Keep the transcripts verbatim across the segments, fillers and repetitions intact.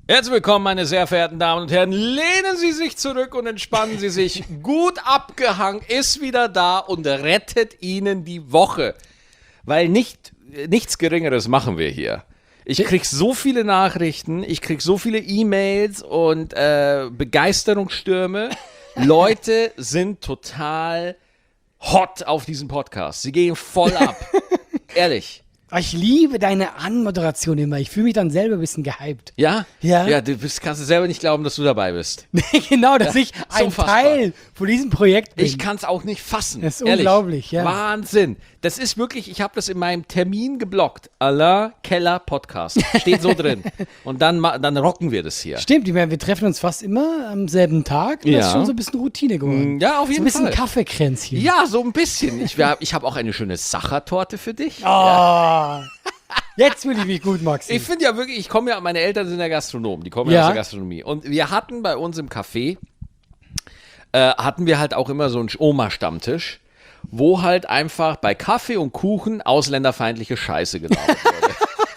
Herzlich willkommen, meine sehr verehrten Damen und Herren. Lehnen Sie sich zurück und entspannen Sie sich. Gut abgehangen ist wieder da und rettet Ihnen die Woche. Weil nicht, nichts Geringeres machen wir hier. Ich krieg so viele Nachrichten, ich krieg so viele E-Mails und äh, Begeisterungsstürme. Leute sind total hot auf diesen Podcast. Sie gehen voll ab. Ehrlich. Ich liebe deine Anmoderation immer. Ich fühle mich dann selber ein bisschen gehypt. Ja? Ja. Ja, du bist, kannst du selber nicht glauben, dass du dabei bist. Genau, dass Ja, ich ein unfassbar. Teil von diesem Projekt bin. Ich kann es auch nicht fassen. Das ist ehrlich. unglaublich, ja. Wahnsinn. Das ist wirklich, ich habe das in meinem Termin geblockt. Alain Keller Podcast. Steht so drin. Und dann, ma- dann rocken wir das hier. Stimmt, ich meine, wir treffen uns fast immer am selben Tag. Und Das Ja. ist schon so ein bisschen Routine geworden. Ja, auf So jeden ein bisschen Fall. Kaffeekränzchen. Ja, so ein bisschen. Ich, wir- ich habe auch eine schöne Sachertorte für dich. Oh, jetzt fühle ich mich gut, Maxi. Ich finde ja wirklich, ich komme ja, meine Eltern sind ja Gastronomen, die kommen ja, Ja. aus der Gastronomie. Und wir hatten bei uns im Café, äh, hatten wir halt auch immer so einen Oma-Stammtisch, wo halt einfach bei Kaffee und Kuchen ausländerfeindliche Scheiße gelabert wurde.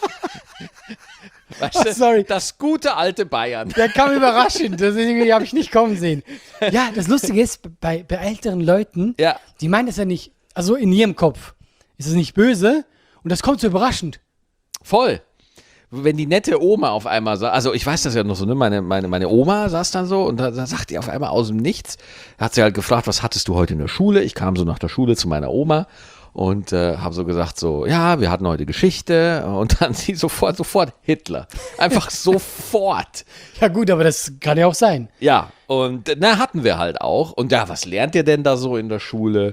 Weißt du, Oh, sorry. das gute alte Bayern. Der kam überraschend. Das habe ich nicht kommen sehen. Ja, das Lustige ist, bei, bei älteren Leuten, Ja. die meinen das ja nicht, also in ihrem Kopf ist es nicht böse und das kommt so überraschend. Voll. Wenn die nette Oma auf einmal sagt, also ich weiß das ja noch so, ne? Meine, meine, meine Oma saß dann so und da, da sagt die auf einmal aus dem Nichts, hat sie halt gefragt, was hattest du heute in der Schule? Ich kam so nach der Schule zu meiner Oma und äh, habe so gesagt so, ja, wir hatten heute Geschichte und dann sie sofort, sofort Hitler. Einfach sofort. Ja gut, aber das kann ja auch sein. Ja, und na, hatten wir halt auch. Und ja, was lernt ihr denn da so in der Schule?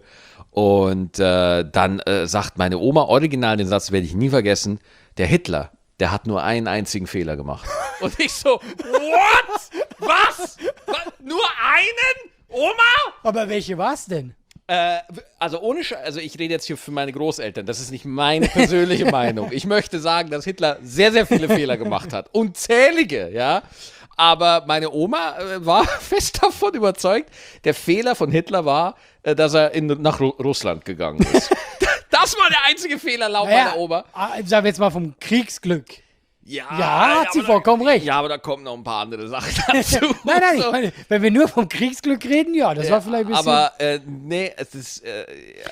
Und äh, dann äh, sagt meine Oma original, den Satz werde ich nie vergessen, der Hitler, der hat nur einen einzigen Fehler gemacht. Und ich so, what? Was? Was? Nur einen? Oma? Aber welche war es denn? Äh, also ohne, Sch- also ich rede jetzt hier für meine Großeltern, das ist nicht meine persönliche Meinung. Ich möchte sagen, dass Hitler sehr, sehr viele Fehler gemacht hat. Unzählige, ja. Aber meine Oma äh, war fest davon überzeugt, der Fehler von Hitler war, äh, dass er in, nach Ru- Russland gegangen ist. Das war der einzige Fehler laut Naja, meiner Oma. ah, sagen wir jetzt mal vom Kriegsglück. Ja, Ja, hat sie aber vollkommen da, recht. Ja, aber da kommen noch ein paar andere Sachen dazu. Nein, nein, So. ich meine, wenn wir nur vom Kriegsglück reden, ja, das war vielleicht ein bisschen... Aber äh, nee, es ist. Äh,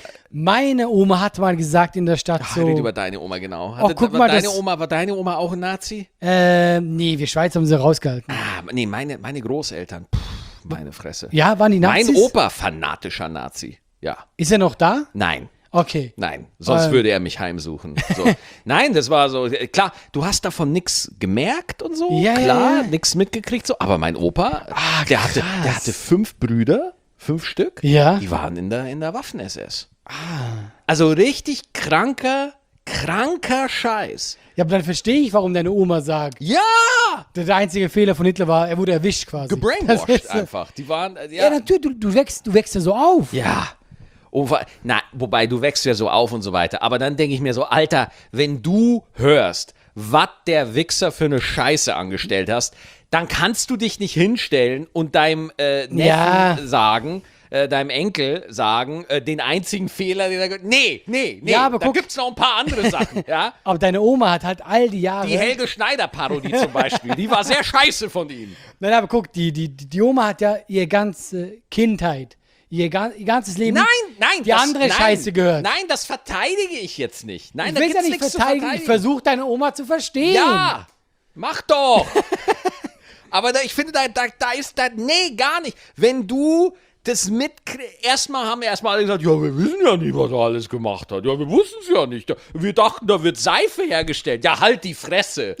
Meine Oma hat mal gesagt in der Stadt ach, so... red über deine Oma, genau. Oh, Hatte, guck war, mal, deine das- Oma, war deine Oma auch ein Nazi? Äh, nee, wir Schweizer haben sie rausgehalten. Ah, nee, meine, meine Großeltern. Puh, meine Fresse. Ja, waren die Nazis? Mein Opa, fanatischer Nazi. Ja. Ist er noch da? Nein. Okay. Nein, sonst Ähm. würde er mich heimsuchen. So. Nein, das war so, klar, du hast davon nichts gemerkt und so, Ja, klar, ja, ja. nichts mitgekriegt, so, aber mein Opa, Ah, der, hatte, krass. der hatte fünf Brüder, fünf Stück, Ja. die waren in der, in der Waffen-S S. Also richtig kranker, kranker Scheiß. Ja, aber dann verstehe ich, warum deine Oma sagt, Ja! der, der einzige Fehler von Hitler war, er wurde erwischt quasi. Das Gebrainwashed ist so- einfach. Die waren, äh, Ja, ja. natürlich, du, du, wächst, du wächst ja so auf. Ja. Oh, wa- na, wobei, du wächst ja so auf und so weiter. Aber dann denke ich mir so, Alter, wenn du hörst, was der Wichser für eine Scheiße angestellt hast, dann kannst du dich nicht hinstellen und deinem äh, Neffen Ja. sagen, äh, deinem Enkel sagen, äh, den einzigen Fehler, den er... ge- Nee, nee, nee, Ja, aber da guck- gibt's noch ein paar andere Sachen, ja? Aber deine Oma hat halt all die Jahre... Die Helge Schneider-Parodie zum Beispiel, die war sehr scheiße von ihm. Nein, aber guck, die, die, die Oma hat ja ihre ganze Kindheit, ihr, ga- ihr ganzes Leben... Nein, nein. Die andere Scheiße gehört. Nein, das verteidige ich jetzt nicht. Nein, Ich da will ja gibt's nicht nichts zu verteidigen, ich verteidigen. versuche deine Oma zu verstehen. Ja, mach doch. Aber da, ich finde, da, da, da ist das, nee, gar nicht. Wenn du das mit, erstmal haben wir erstmal alle gesagt, ja, wir wissen ja nicht, was er alles gemacht hat. Ja, wir wussten es ja nicht. Wir dachten, da wird Seife hergestellt. Ja, halt die Fresse.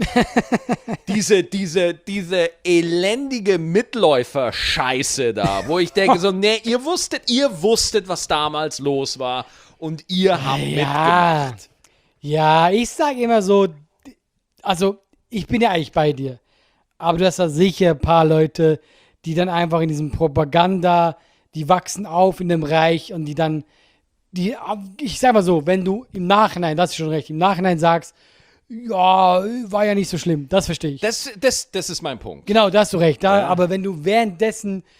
diese, diese, diese elendige Mitläufer-Scheiße da, wo ich denke so, nee, ihr wusstet, ihr wusstet, was damals los war und ihr habt Ja. mitgemacht. Ja, ich sage immer so, also ich bin ja eigentlich bei dir, aber du hast da sicher ein paar Leute, die dann einfach in diesem Propaganda, die wachsen auf in dem Reich und die dann, die, ich sag mal so, wenn du im Nachhinein, das ist schon recht, im Nachhinein sagst, ja, war ja nicht so schlimm, das verstehe ich. Das, das, das ist mein Punkt. Genau, da hast du recht, da, Ja. aber wenn du währenddessen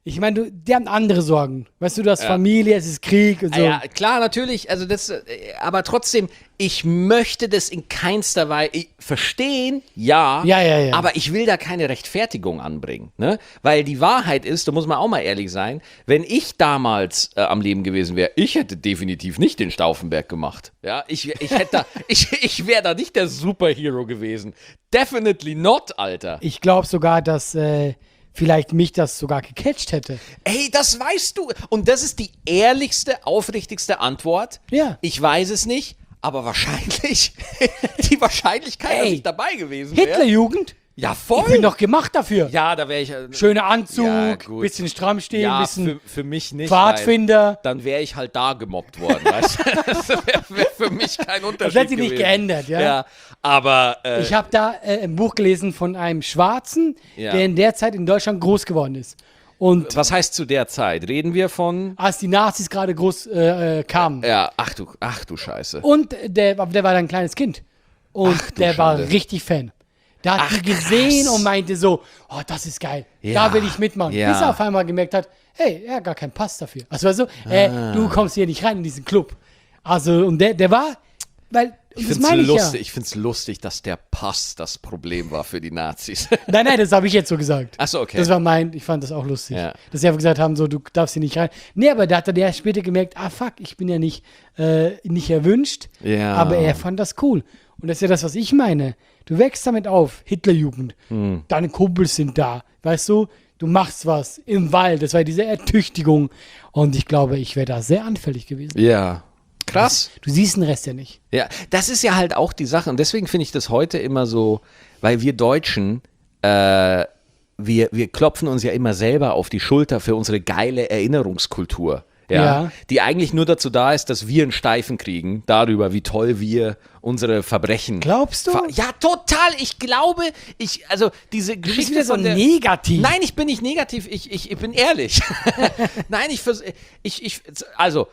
Ich meine, du, die haben andere Sorgen. Weißt du, du hast Ja. Familie, es ist Krieg und so. Ja, klar, natürlich, also das, äh, aber trotzdem, ich möchte das in keinster Weise verstehen, ja, Ja, ja, ja. aber ich will da keine Rechtfertigung anbringen, ne? Weil die Wahrheit ist, da muss man auch mal ehrlich sein, wenn ich damals äh, am Leben gewesen wäre, ich hätte definitiv nicht den Stauffenberg gemacht, ja, ich, ich hätte da, ich, ich wäre da nicht der Superhero gewesen, definitely not, Alter. Ich glaube sogar, dass äh, vielleicht mich das sogar gecatcht hätte. Ey, das weißt du. Und das ist die ehrlichste, aufrichtigste Antwort. Ja. Ich weiß es nicht, aber wahrscheinlich, die Wahrscheinlichkeit, dass Ey, ich dabei gewesen wäre. Hitlerjugend? Ja, voll. Ich bin doch gemacht dafür. Ja, da wäre ich. äh, Schöner Anzug, Ja, gut. bisschen stramm stehen, Ja, bisschen für, für mich nicht. Pfadfinder. weil Dann wäre ich halt da gemobbt worden. Weißt du? Das wäre wär für mich kein Unterschied. Das hat sich nicht gewesen. geändert, ja. Ja, aber. Äh, Ich habe da äh, ein Buch gelesen von einem Schwarzen, Ja. der in der Zeit in Deutschland groß geworden ist. Und was heißt zu der Zeit? Reden wir von. als die Nazis gerade groß äh, äh, kamen. Ja, ach du, ach du Scheiße. Und der, der war dann ein kleines Kind. Und Ach, du der war Schande. richtig Fan. Der hat Ach, die gesehen krass. und meinte so, oh, das ist geil. Ja, Da will ich mitmachen. ja. Bis er auf einmal gemerkt hat, hey, er hat gar keinen Pass dafür. Also, weißt du, äh, Ah. du kommst hier nicht rein in diesen Club. Also, und der, der war, weil, Ich das finde es meine ich lustig, ja. ich find's lustig, dass der Pass das Problem war für die Nazis. Nein, nein, das habe ich jetzt so gesagt. Ach so, okay. Das war mein, ich fand das auch lustig. Ja. Dass sie einfach gesagt haben, so, du darfst hier nicht rein. Nee, aber da hat er der später gemerkt, ah, fuck, ich bin ja nicht, äh, nicht erwünscht. Ja. Aber er fand das cool. Und das ist ja das, was ich meine. Du wächst damit auf, Hitlerjugend. Hm. Deine Kumpels sind da. Weißt du, du machst was im Wald. Das war diese Ertüchtigung. Und ich glaube, ich wäre da sehr anfällig gewesen. Ja. Krass. Du siehst den Rest ja nicht. Ja, das ist ja halt auch die Sache. Und deswegen finde ich das heute immer so, weil wir Deutschen, äh, wir, wir klopfen uns ja immer selber auf die Schulter für unsere geile Erinnerungskultur. Ja, Ja. Die eigentlich nur dazu da ist, dass wir einen Steifen kriegen darüber, wie toll wir unsere Verbrechen. Glaubst du? ver- Ja, total. Ich glaube, ich, also diese Du bist Geschichte wieder so von der, negativ. Nein, ich bin nicht negativ, ich, ich, ich bin ehrlich. Nein, ich, vers- ich, ich, also,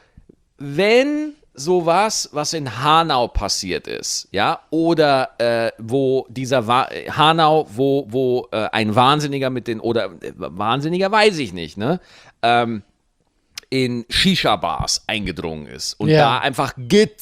wenn sowas, was in Hanau passiert ist, ja, oder äh, wo dieser Wa Hanau, wo, wo äh, ein Wahnsinniger mit den, oder äh, Wahnsinniger weiß ich nicht, ne, ähm, in Shisha-Bars eingedrungen ist und Ja. da einfach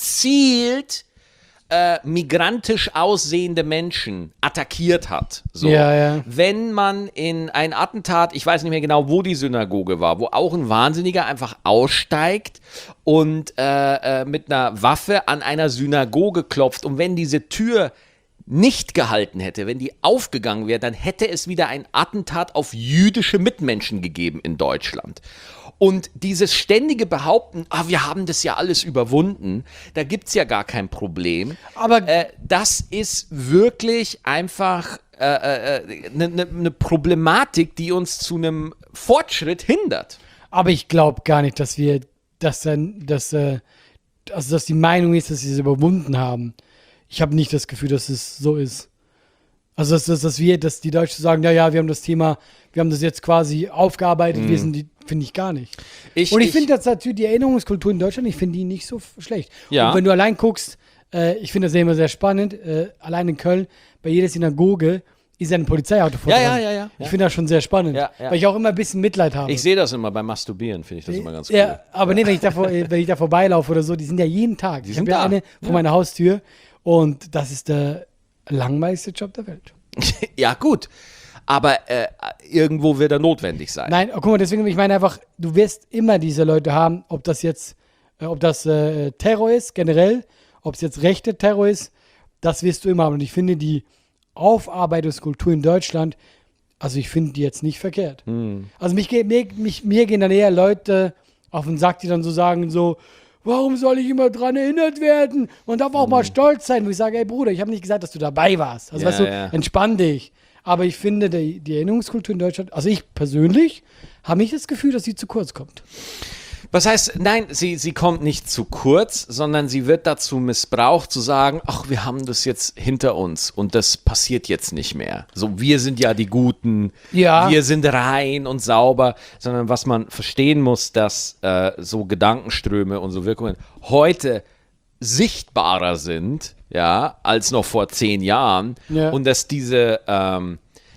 gezielt äh, migrantisch aussehende Menschen attackiert hat. So. Ja, ja. Wenn man in ein Attentat, ich weiß nicht mehr genau, wo die Synagoge war, wo auch ein Wahnsinniger einfach aussteigt und äh, äh, mit einer Waffe an einer Synagoge klopft und wenn diese Tür nicht gehalten hätte, wenn die aufgegangen wäre, dann hätte es wieder ein Attentat auf jüdische Mitmenschen gegeben in Deutschland. Und dieses ständige Behaupten, ah, wir haben das ja alles überwunden, da gibt es ja gar kein Problem. Aber- äh, das ist wirklich einfach eine äh, äh, ne, ne, ne Problematik, die uns zu einem Fortschritt hindert. Aber ich glaube gar nicht, dass wir, dass dann, dass, äh, also dass die Meinung ist, dass sie es überwunden haben. Ich habe nicht das Gefühl, dass es so ist. Also dass, dass, dass wir, dass die Deutschen sagen, ja, ja, wir haben das Thema, wir haben das jetzt quasi aufgearbeitet, wir sind die, finde ich gar nicht. Ich- Und ich, ich- finde das natürlich, die Erinnerungskultur in Deutschland, ich finde die nicht so f- schlecht. Ja. Und wenn du allein guckst, äh, ich finde das ja immer sehr spannend, äh, allein in Köln, bei jeder Synagoge ist ja ein Polizeiauto vor Ja, dran. ja, ja, ja. Ich finde das schon sehr spannend, Ja, ja. weil ich auch immer ein bisschen Mitleid habe. Ich sehe das immer beim Masturbieren, finde ich das immer ganz cool. Ja, aber nee, wenn ich, da vor, wenn ich da vorbeilaufe oder so, die sind ja jeden Tag. ich sind habe ja da. eine vor meiner Haustür und das ist der langweiligste Job der Welt. Ja, gut. Aber äh, irgendwo wird er notwendig sein. Nein, guck mal, deswegen, ich meine einfach, du wirst immer diese Leute haben, ob das jetzt, äh, ob das äh, Terror ist, generell, ob es jetzt rechter Terror ist, das wirst du immer haben. Und ich finde die Aufarbeitungskultur in Deutschland, also ich finde die jetzt nicht verkehrt. Also mich, ge- mir, mich, mir gehen dann eher Leute auf den Sack, die dann so sagen, so, warum soll ich immer dran erinnert werden? Man darf auch mal stolz sein, wo ich sage, ey Bruder, ich habe nicht gesagt, dass du dabei warst. Also Ja, weißt du, ja. entspann dich. Aber ich finde, die, die Erinnerungskultur in Deutschland, also ich persönlich, habe nicht das Gefühl, dass sie zu kurz kommt. Was heißt, nein, sie, sie kommt nicht zu kurz, sondern sie wird dazu missbraucht, zu sagen, ach, wir haben das jetzt hinter uns und das passiert jetzt nicht mehr. So, wir sind ja die Guten, Ja. wir sind rein und sauber, sondern was man verstehen muss, dass äh, so Gedankenströme und so Wirkungen heute sichtbarer sind, ja, als noch vor zehn Jahren Ja. und dass diese, ähm,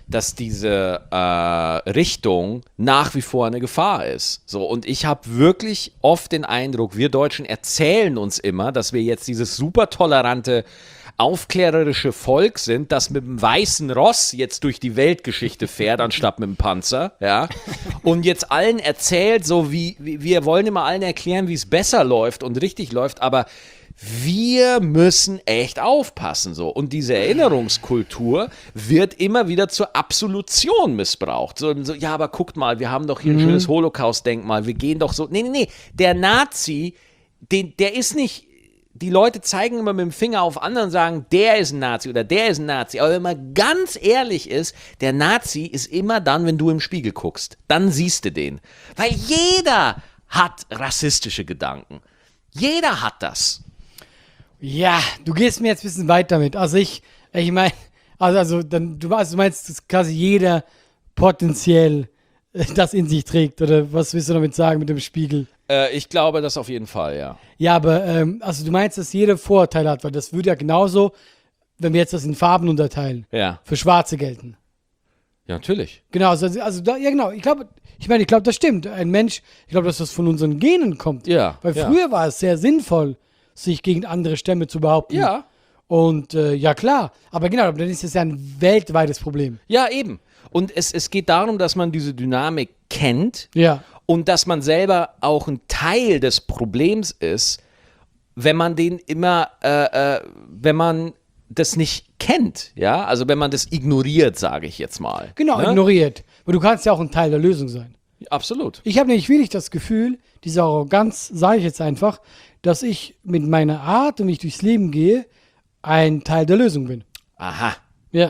dass diese äh, Richtung nach wie vor eine Gefahr ist. So, und ich habe wirklich oft den Eindruck, wir Deutschen erzählen uns immer, dass wir jetzt dieses super tolerante, aufklärerische Volk sind, das mit dem weißen Ross jetzt durch die Weltgeschichte fährt, anstatt mit dem Panzer, ja, und jetzt allen erzählt, so wie, wie wir wollen immer allen erklären, wie es besser läuft und richtig läuft, aber wir müssen echt aufpassen, so. Und diese Erinnerungskultur wird immer wieder zur Absolution missbraucht. So, so ja, aber guckt mal, wir haben doch hier ein schönes Holocaust-Denkmal, wir gehen doch so, nee, nee, nee, der Nazi, den, der ist nicht, die Leute zeigen immer mit dem Finger auf anderen und sagen, der ist ein Nazi oder der ist ein Nazi. Aber wenn man ganz ehrlich ist, der Nazi ist immer dann, wenn du im Spiegel guckst. Dann siehst du den. Weil jeder hat rassistische Gedanken. Jeder hat das. Ja, du gehst mir jetzt ein bisschen weit damit. Also ich, ich meine, also, also dann, du, also du meinst, dass quasi jeder potenziell äh, das in sich trägt. Oder was willst du damit sagen mit dem Spiegel? Äh, ich glaube das auf jeden Fall, ja. Ja, aber ähm, also du meinst, dass jeder Vorurteile hat, weil das würde ja genauso, wenn wir jetzt das in Farben unterteilen, Ja, für Schwarze gelten. ja natürlich. Genau, also, also da, ja genau, ich glaube, ich meine, ich glaube, das stimmt. Ein Mensch, ich glaube, dass das von unseren Genen kommt. Ja, Weil ja. früher war es sehr sinnvoll, sich gegen andere Stämme zu behaupten. Ja. Und äh, ja, klar. Aber genau, dann ist es ja ein weltweites Problem. Ja, eben. Und es, es geht darum, dass man diese Dynamik kennt Ja. und dass man selber auch ein Teil des Problems ist, wenn man den immer, äh, äh, wenn man das nicht kennt, ja, also wenn man das ignoriert, sage ich jetzt mal. Genau, ne? ignoriert. Aber du kannst ja auch ein Teil der Lösung sein. Absolut. Ich habe nämlich wirklich das Gefühl, diese Arroganz, sage ich jetzt einfach, dass ich mit meiner Art und wie ich durchs Leben gehe, ein Teil der Lösung bin. Aha, Ja.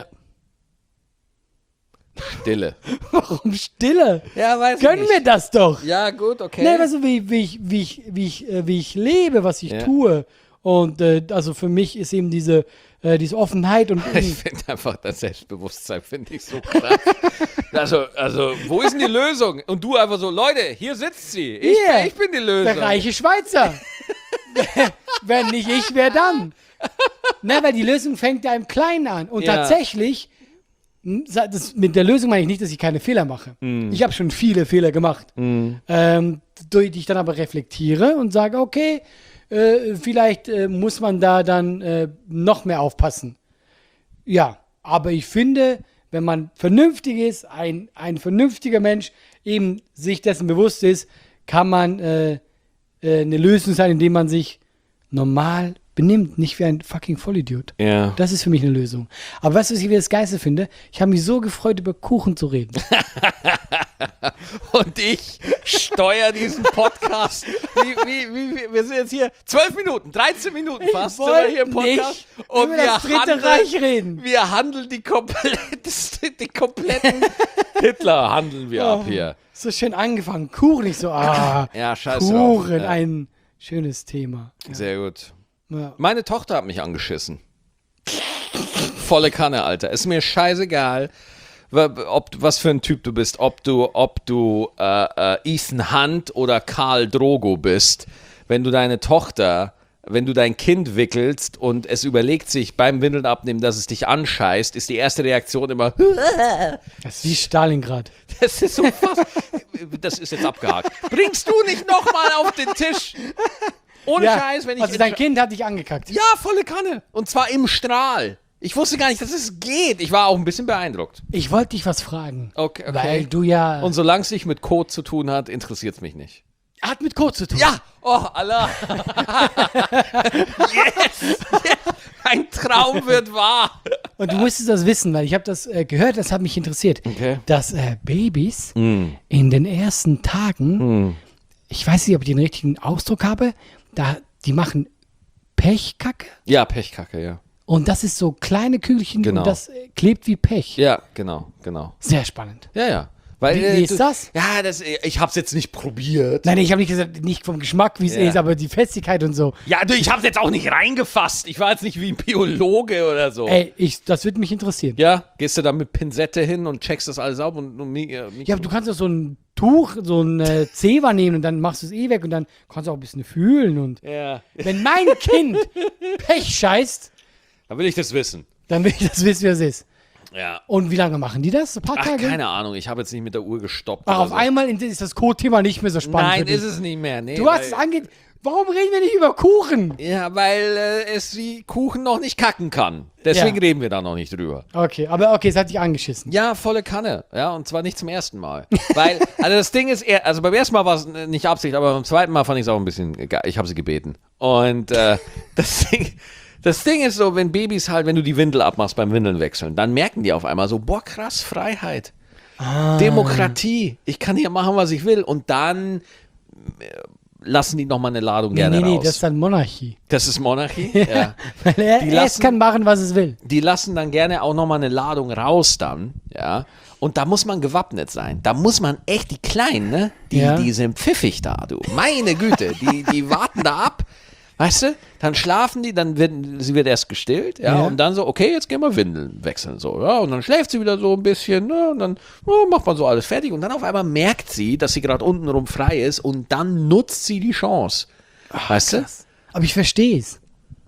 Stille. Warum Stille? Ja, weiß Gönnen wir das doch. Ja, gut, okay. Nee, weißt du, wie, wie, ich, wie, ich, wie, ich, äh, wie ich lebe, was ich Ja. tue. Und äh, also für mich ist eben diese, äh, diese Offenheit und Ich finde einfach das Selbstbewusstsein, finde ich so krass. also, also, wo ist denn die Lösung? Und du einfach so, Leute, hier sitzt sie. Ich, Hier, bin, ich bin die Lösung. der reiche Schweizer. Wenn nicht ich, wer dann? Na, weil die Lösung fängt ja im Kleinen an. Und Ja. tatsächlich, m, sa- das, mit der Lösung meine ich nicht, dass ich keine Fehler mache. Mm. Ich habe schon viele Fehler gemacht, ähm, durch die ich dann aber reflektiere und sage, okay, äh, vielleicht äh, muss man da dann äh, noch mehr aufpassen. Ja, aber ich finde, wenn man vernünftig ist, ein, ein vernünftiger Mensch eben sich dessen bewusst ist, kann man äh, äh, eine Lösung sein, indem man sich normal benimmt, nicht wie ein fucking Vollidiot. Ja. Das ist für mich eine Lösung. Aber weißt du, was ich wieder das Geilste finde? Ich habe mich so gefreut, über Kuchen zu reden. Und ich steuere diesen Podcast. Wie, wie, wie, wie, wir sind jetzt hier zwölf Minuten, dreizehn Minuten fast sind wir wollte hier im Podcast. nicht Und über wir das Dritte handeln, Reich reden. wir handeln die, komplette, die kompletten Hitler handeln wir ab hier. So schön angefangen. Kuchen, nicht so, ah, Ja, scheiß Kuchen, drauf. Ja. ein schönes Thema. Sehr gut. Ja. Meine Tochter hat mich angeschissen. Volle Kanne, Alter. Ist mir scheißegal, wa- ob, was für ein Typ du bist. Ob du, ob du äh, äh, Ethan Hunt oder Karl Drogo bist. Wenn du deine Tochter, wenn du dein Kind wickelst und es überlegt sich beim Windeln abnehmen, dass es dich anscheißt, ist die erste Reaktion immer, Das ist wie Stalingrad. das ist so fast, das ist jetzt abgehakt. Bringst du nicht nochmal auf den Tisch? Ohne Scheiß, wenn ich... also dein Kind hat dich angekackt. Ja, volle Kanne. Und zwar im Strahl. Ich wusste gar nicht, dass es geht. Ich war auch ein bisschen beeindruckt. Ich wollte dich was fragen. Okay, okay. Weil du ja... Und solange es nicht mit Code zu tun hat, interessiert es mich nicht. hat mit Code zu tun. Ja! Oh, Allah! yes! yes! Ein Traum wird wahr! Und du musstest das wissen, weil ich habe das äh, gehört, das hat mich interessiert. Okay. Dass äh, Babys Mm. in den ersten Tagen, ich weiß nicht, ob ich den richtigen Ausdruck habe, da, die machen Pechkacke. Ja, Pechkacke, ja. Und das ist so kleine Kügelchen Genau. und das äh, klebt wie Pech. Ja, genau, genau. Sehr spannend. Ja, ja. Weil, Wie- äh, wie ist du- das? Ja, das, ich hab's jetzt nicht probiert. Nein, ich habe nicht gesagt, nicht vom Geschmack, wie es Ja. ist, aber die Festigkeit und so. Ja, du, ich hab's jetzt auch nicht reingefasst. Ich war jetzt nicht wie ein Biologe oder so. Ey, ich, das würde mich interessieren. Ja, gehst du da mit Pinzette hin und checkst das alles ab und, und mi- äh, Ja, aber du kannst doch so ein Tuch, so ein äh, Zewa nehmen und dann machst du es eh weg und dann kannst du auch ein bisschen fühlen. Und ja. wenn mein Kind Pech scheißt, Da will ich das wissen. dann will ich das wissen, wie es ist. Ja. Und wie lange machen die das? Ein paar Ach, Tage? keine Ahnung, ich habe jetzt nicht mit der Uhr gestoppt. Ach, oder auf so. einmal ist das Code-Thema nicht mehr so spannend Nein, für dich. ist es nicht mehr. Nee, Du hast weil, es angeht. Warum reden wir nicht über Kuchen? Ja, weil äh, es wie Kuchen noch nicht kacken kann. Deswegen Ja. reden wir da noch nicht drüber. Okay, aber okay, es hat dich angeschissen. Ja, volle Kanne. Ja, und zwar nicht zum ersten Mal. Weil, also das Ding ist, eher, also beim ersten Mal war es nicht Absicht, aber beim zweiten Mal fand ich es auch ein bisschen geil. Ich habe sie gebeten. Und äh, das Ding, das Ding ist so, wenn Babys halt, wenn du die Windel abmachst beim Windeln wechseln, dann merken die auf einmal so, boah, krass, Freiheit. Ah. Demokratie. Ich kann hier machen, was ich will. Und dann äh, lassen die nochmal eine Ladung Nee, gerne nee, nee, raus. das ist dann Monarchie. Das ist Monarchie? Ja. Weil er, Die er lassen- kann machen, was es will. Die lassen dann gerne auch nochmal eine Ladung raus dann, ja. Und da muss man gewappnet sein. Da muss man echt, die Kleinen, ne? Die, Ja. die sind pfiffig da, du. Meine Güte, die, die warten da ab. Weißt du? Dann schlafen die, dann wird, sie wird erst gestillt, ja, Ja. und dann so, okay, jetzt gehen wir Windeln wechseln, so, ja, und dann schläft sie wieder so ein bisschen, ne, und dann oh, macht man so alles fertig und dann auf einmal merkt sie, dass sie gerade untenrum frei ist und dann nutzt sie die Chance. Weißt du? Aber ich verstehe es.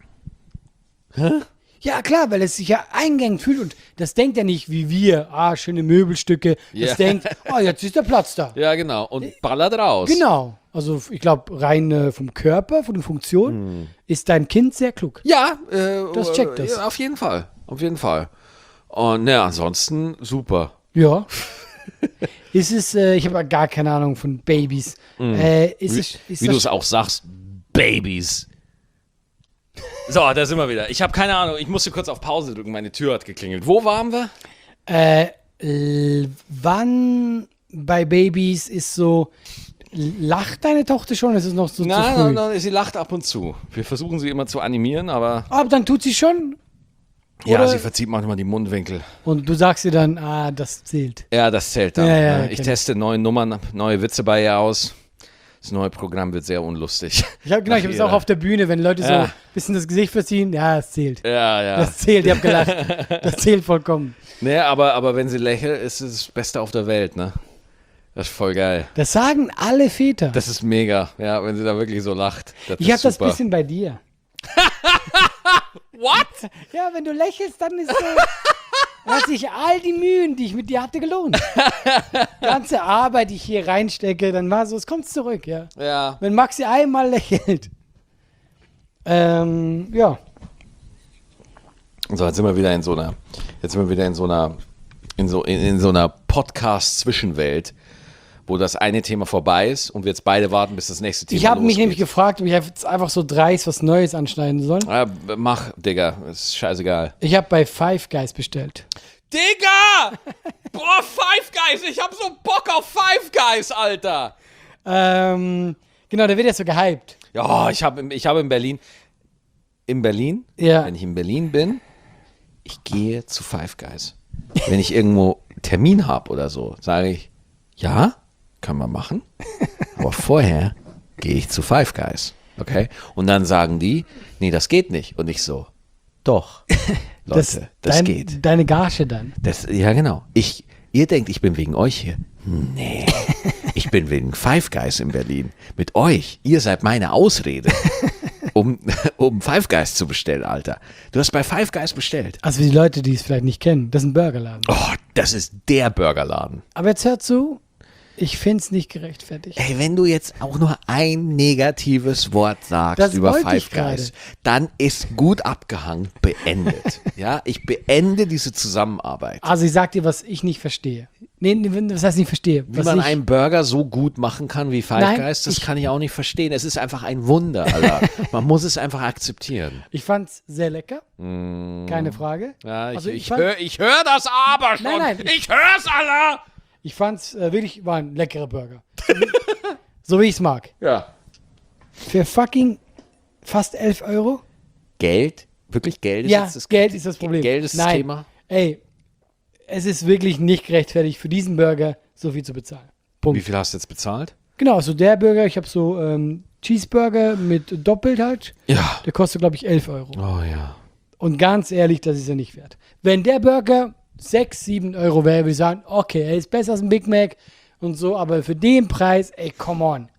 Ja, klar, weil es sich ja eingängig fühlt und das denkt ja nicht wie wir, ah, schöne Möbelstücke. Ja. Das denkt, ah, jetzt ist der Platz da. Ja, genau, und ballert raus. Genau. Also ich glaube, rein äh, vom Körper, von den Funktionen, ist dein Kind sehr klug. Ja, äh, Das checkt das. Ja, auf jeden Fall. Auf jeden Fall. Und ne, ansonsten super. Ja. ist es, äh, ich habe gar keine Ahnung von Babys. Äh, ist Wie, es, ist wie du das, es auch sagst, Babys. So, da sind wir wieder. Ich habe keine Ahnung, ich musste kurz auf Pause drücken, meine Tür hat geklingelt. Wo waren wir? äh, l- wann bei Babys ist so, lacht deine Tochter schon? Ist es noch so zu Nein, früh? nein, nein, sie lacht ab und zu. Wir versuchen sie immer zu animieren, aber Aber dann tut sie schon. ja, Oder- sie verzieht manchmal die Mundwinkel. Und du sagst ihr dann, ah, das zählt. Ja, das zählt dann. Ja, ja, ne? kenn ich ich. teste neue Nummern, neue Witze bei ihr aus. Das neue Programm wird sehr unlustig. Ich habe genau, ich habe es auch auf der Bühne, wenn Leute so Ja. ein bisschen das Gesicht verziehen, ja, das zählt. Ja, ja. Das zählt, ich habe gelacht. Das zählt vollkommen. Nee, aber, aber wenn sie lächelt, ist es das Beste auf der Welt, ne? Das ist voll geil. Das sagen alle Väter. Das ist mega, ja, wenn sie da wirklich so lacht. Das ich ist habe das super. bisschen bei dir. What? Ja, wenn du lächelst, dann ist so, hat sich all die Mühen, die ich mit dir hatte, gelohnt. Ganze Arbeit, die ich hier reinstecke, dann war so, es kommt zurück, ja. Ja. Wenn Maxi einmal lächelt. Ähm, ja. So, jetzt sind wir wieder in so einer, jetzt sind wir wieder in so einer, in so, in, in so einer Podcast-Zwischenwelt, wo das eine Thema vorbei ist und wir jetzt beide warten, bis das nächste Thema Ich habe mich losgeht. nämlich gefragt, ob ich jetzt einfach so dreist was Neues anschneiden soll. Ja, mach, Digga, ist scheißegal. Ich habe bei Five Guys bestellt. Digga! Boah, Five Guys, ich hab so Bock auf Five Guys, Alter! Ähm, genau, der wird ja so gehypt. Ja, ich habe ich hab in Berlin, in Berlin, Ja. wenn ich in Berlin bin, ich gehe zu Five Guys. Wenn ich irgendwo einen Termin habe oder so, sage ich, ja, können wir machen, aber vorher gehe ich zu Five Guys, okay? Und dann sagen die, nee, das geht nicht. Und ich so, doch, Leute, das, dein, geht. Deine Gage dann. Das, ja, genau. Ich, ihr denkt, ich bin wegen euch hier. Nee, ich bin wegen Five Guys in Berlin. Mit euch. Ihr seid meine Ausrede, um, um Five Guys zu bestellen, Alter. Du hast bei Five Guys bestellt. Also für die Leute, die es vielleicht nicht kennen, das ist ein Burgerladen. Oh, das ist der Burgerladen. Aber jetzt hör zu, ich finde es nicht gerechtfertigt. Ey, wenn du jetzt auch nur ein negatives Wort sagst Das über wollte Five ich Guys, gerade. dann ist gut abgehangen, beendet. Ja, ich beende diese Zusammenarbeit. Also ich sag dir, was ich nicht verstehe. Nee, nee, was heißt nicht verstehe? Wie Was man ich, einen Burger so gut machen kann wie Five Nein, Guys, das ich- kann ich auch nicht verstehen. Es ist einfach ein Wunder, Alter. Man muss es einfach akzeptieren. ich fand's sehr lecker. Keine Frage. Ja, ich, Also ich ich fand- höre ich hör das aber schon. Nein, nein, ich, ich- hör's, Alter. Ich fand's äh, wirklich, war ein leckerer Burger. So wie, so wie ich's mag. Ja. Für fucking fast elf Euro? Geld? Wirklich Geld ist Ja, jetzt das Geld ist das Problem. Geld ist das Nein. Thema? Ey, es ist wirklich nicht gerechtfertigt, für diesen Burger so viel zu bezahlen. Punkt. Wie viel hast du jetzt bezahlt? Genau, also der Burger, ich habe so ähm, Cheeseburger mit doppelt halt. Ja. Der kostet, glaube ich, elf Euro. Oh ja. Und ganz ehrlich, das ist ja nicht wert. Wenn der Burger sechs, sieben Euro wäre, würde ich sagen, okay, er ist besser als ein Big Mac und so, aber für den Preis, ey, come on.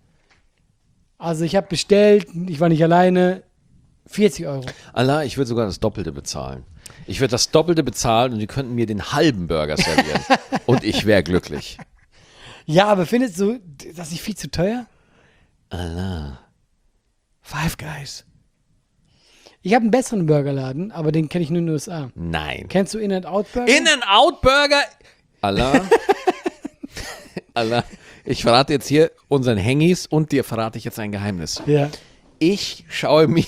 Also ich habe bestellt, ich war nicht alleine, vierzig Euro. Allah, ich würde sogar das Doppelte bezahlen. Ich würde das Doppelte bezahlen und die könnten mir den halben Burger servieren. Und ich wäre glücklich. Ja, aber findest du das nicht viel zu teuer? Allah. Five Guys. Ich habe einen besseren Burgerladen, aber den kenne ich nur in den U S A. Nein. Kennst du In-N-Out Burger? In-N-Out Burger. Allah. Allah. Ich verrate jetzt hier unseren Hengis und dir verrate ich jetzt ein Geheimnis. Ja. Ich schaue mir,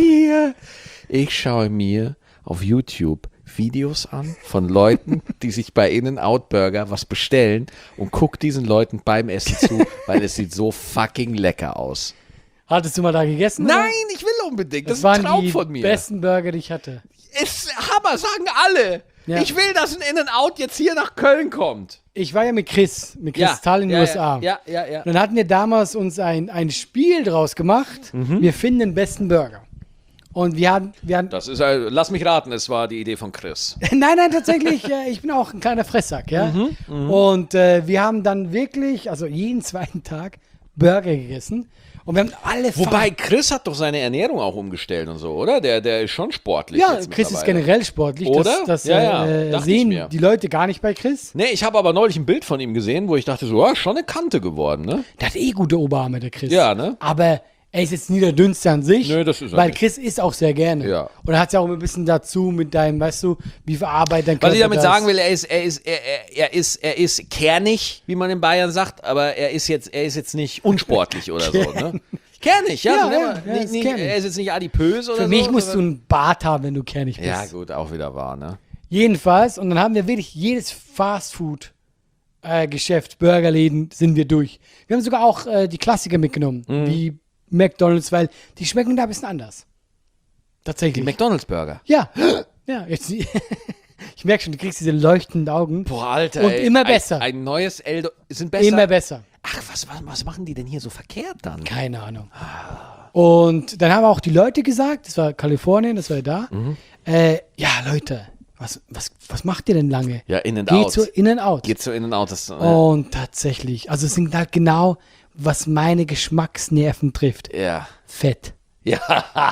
ich schaue mir auf YouTube Videos an von Leuten, die sich bei In-N-Out Burger was bestellen und guck diesen Leuten beim Essen zu, weil es sieht so fucking lecker aus. Hattest du mal da gegessen? Nein, oder? ich will unbedingt. Das, Das ist ein waren Traum die von mir. besten Burger, die ich hatte. Ist Hammer, sagen alle. Ja. Ich will, dass ein In-N-Out jetzt hier nach Köln kommt. Ich war ja mit Chris, mit Chris Tal in den ja, U S A. Ja, ja, ja. Und dann hatten wir damals uns ein, ein Spiel draus gemacht. Mhm. Wir finden den besten Burger. Und wir haben, wir haben Das ist, äh, lass mich raten, es war die Idee von Chris. nein, nein, tatsächlich, äh, ich bin auch ein kleiner Fresssack, ja. Mhm, Und äh, wir haben dann wirklich, also jeden zweiten Tag Burger gegessen. Und wir haben alle Wobei, Chris hat doch seine Ernährung auch umgestellt und so, oder? Der, der ist schon sportlich. Ja, jetzt Chris ist mittlerweile. generell sportlich. Oder? Das, das Ja, ja, äh, dachte ich sehen mir. die Leute gar nicht bei Chris. Nee, ich habe aber neulich ein Bild von ihm gesehen, wo ich dachte so, ja, schon eine Kante geworden, ne? Der hat eh gute Oberarme, der Chris. Ja, ne? Aber er ist jetzt nie der Dünnste an sich. Nö, das ist er Weil nicht. Chris isst auch sehr gerne. Ja. Und er hat ja auch ein bisschen dazu mit deinem, weißt du, wie verarbeitet dein Körper Was ich damit das. sagen will, er ist, er ist, er, er, er ist, er ist kernig, wie man in Bayern sagt, aber er ist jetzt, er ist jetzt nicht unsportlich oder so, ne? Kernig, ja. Ja, so ja, nehmen wir- ja, nicht, ist nicht, kernig. er ist jetzt nicht adipös oder so. Für mich musst du sondern- einen Bart haben, wenn du kernig bist. Ja, gut, auch wieder wahr, ne? Jedenfalls, und dann haben wir wirklich jedes Fastfood-Geschäft, Burgerläden, sind wir durch. Wir haben sogar auch äh, die Klassiker mitgenommen, Mhm. wie McDonalds, weil die schmecken da ein bisschen anders. Tatsächlich. McDonalds Burger. Ja, ja, jetzt, ich merke schon, du kriegst diese leuchtenden Augen. Boah, Alter, Und ey, immer ein, besser. Ein neues Eldo sind besser. Immer besser. Ach, was, was, was machen die denn hier so verkehrt dann? Keine Ahnung. Und dann haben auch die Leute gesagt, das war Kalifornien, das war ja da, Mhm. äh, ja, Leute, was, was, was macht ihr denn lange? Ja, in and Geht out. zu In-N-Out. Geht so in and out. Das, äh, Und tatsächlich, also es sind halt genau, was meine Geschmacksnerven trifft. Ja. Fett. Ja.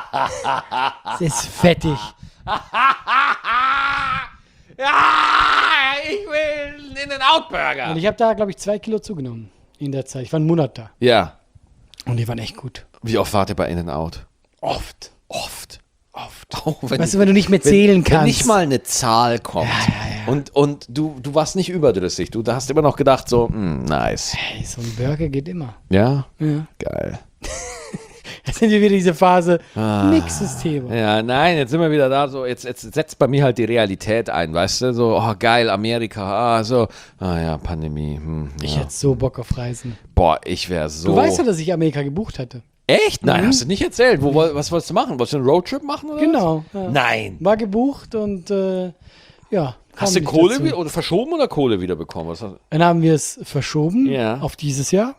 Es ist fettig. Ja, ich will einen In-N-Out-Burger. Und ich habe da, glaube ich, zwei Kilo zugenommen in der Zeit. Ich war einen Monat da. Ja. Und die waren echt gut. Wie oft wart ihr bei In-N-Out? Oft. Oft. Oft. Oh, wenn, Weißt du, wenn du nicht mehr zählen wenn, kannst. Wenn nicht mal eine Zahl kommt. Ja, ja, ja. Und, und du, du warst nicht überdrüssig. Du hast immer noch gedacht so, mm, nice. Hey, so ein Burger geht immer. Ja? Ja. Geil. Jetzt sind wir wieder diese Phase. Nix ist Thema. Ja, nein, jetzt sind wir wieder da, so, jetzt, jetzt setzt bei mir halt die Realität ein, weißt du, so, oh, geil, Amerika, ah, so, ah ja, Pandemie, hm, Ich ja. hätte so Bock auf Reisen. Boah, ich wäre so. Du weißt ja, dass ich Amerika gebucht hatte. Echt? Nein, hast du nicht erzählt. Wo, woll- was wolltest du machen? Wolltest du einen Roadtrip machen oder Genau. was? Ja. Nein. War gebucht und äh, ja. kam Hast du nicht Kohle dazu. wieder, oder verschoben oder Kohle wieder bekommen? Was hast, Dann haben wir es verschoben Ja. auf dieses Jahr.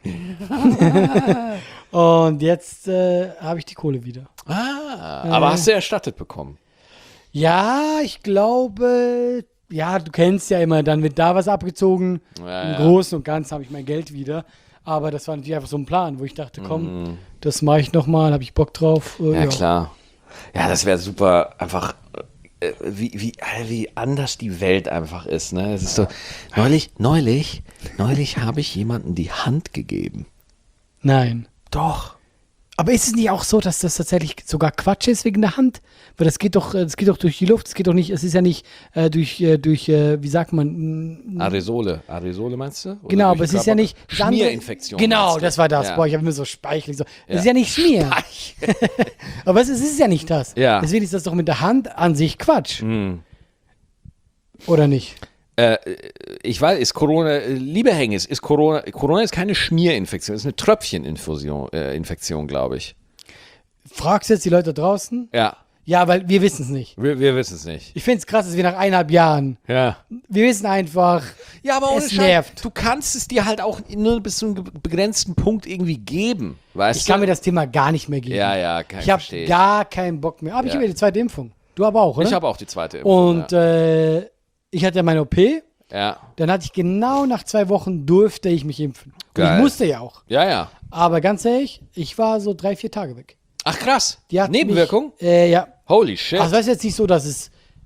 Und jetzt äh, habe ich die Kohle wieder. ah, aber hast du erstattet bekommen? Ja, ich glaube, ja, du kennst ja immer, dann wird da was abgezogen. Ja, Im ja. Großen und Ganzen habe ich mein Geld wieder. Aber das war natürlich einfach so ein Plan, wo ich dachte, komm, das mache ich nochmal, habe ich Bock drauf. Äh, Mhm. Ja, klar. Ja, das wäre super, einfach, äh, wie, wie, äh, wie anders die Welt einfach ist, ne? Es ist so, neulich, neulich, neulich habe ich jemandem die Hand gegeben. Nein. Doch. Aber ist es nicht auch so, dass das tatsächlich sogar Quatsch ist wegen der Hand? Weil das geht doch, äh, das geht doch durch die Luft, es geht doch nicht, es ist ja nicht äh, durch, äh, durch äh, wie sagt man, mm, Aerosole. Aerosole meinst du? Oder genau, durch aber es den ist ja Körper? nicht das andere- Schmierinfektion. Genau, meinst du? das war das. Ja. Boah, ich habe immer so Speichel. So. Das Ja. ist ja nicht Schmier. Aber es ist, es ist ja nicht das. Ja. Deswegen ist das doch mit der Hand an sich Quatsch. Hm. Oder nicht? Äh, ich weiß, ist Corona, äh, liebe Hengis, ist Corona, Corona ist keine Schmierinfektion, ist eine Tröpfcheninfusion, äh, Infektion, glaube ich. Fragst du jetzt die Leute da draußen? Ja, Ja, weil wir wissen es nicht. wir, wir wissen es nicht. Ich finde es krass, dass wir nach eineinhalb Jahren, Ja. wir wissen einfach, Ja, aber ohne Es Scheiß, nervt. du kannst es dir halt auch nur bis zu einem ge- begrenzten Punkt irgendwie geben, weißt ich du? kann mir das Thema gar nicht mehr geben. Ja, ja, kann Ich habe verstehe ich. gar keinen Bock mehr. Aber ich Ja. habe ja die zweite Impfung. Du aber auch, oder? Ich habe auch die zweite Impfung. Und äh, ich hatte ja meine O P. ja. ja, Dann hatte ich genau nach zwei Wochen durfte ich mich impfen. Und Geil. ich musste ja auch. ja, ja. Aber ganz ehrlich, ich war so drei, vier Tage weg. Ach krass, Die hat Nebenwirkung? Mich, äh, ja. Holy shit. Also das ist jetzt nicht so, dass es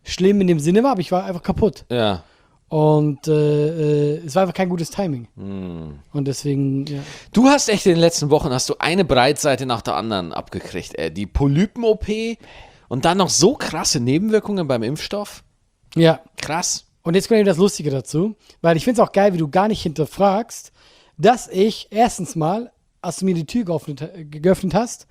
schlimm in dem Sinne war, aber ich war einfach kaputt. Ja. Und äh, äh, es war einfach kein gutes Timing. Hm. Und deswegen, ja. Du hast echt in den letzten Wochen hast du eine Breitseite nach der anderen abgekriegt. Ey. Die Polypen-O P und dann noch so krasse Nebenwirkungen beim Impfstoff. Ja. Krass. Und jetzt kommt eben das Lustige dazu, weil ich finde es auch geil, wie du gar nicht hinterfragst, dass ich erstens mal, als du mir die Tür geöffnet, geöffnet hast,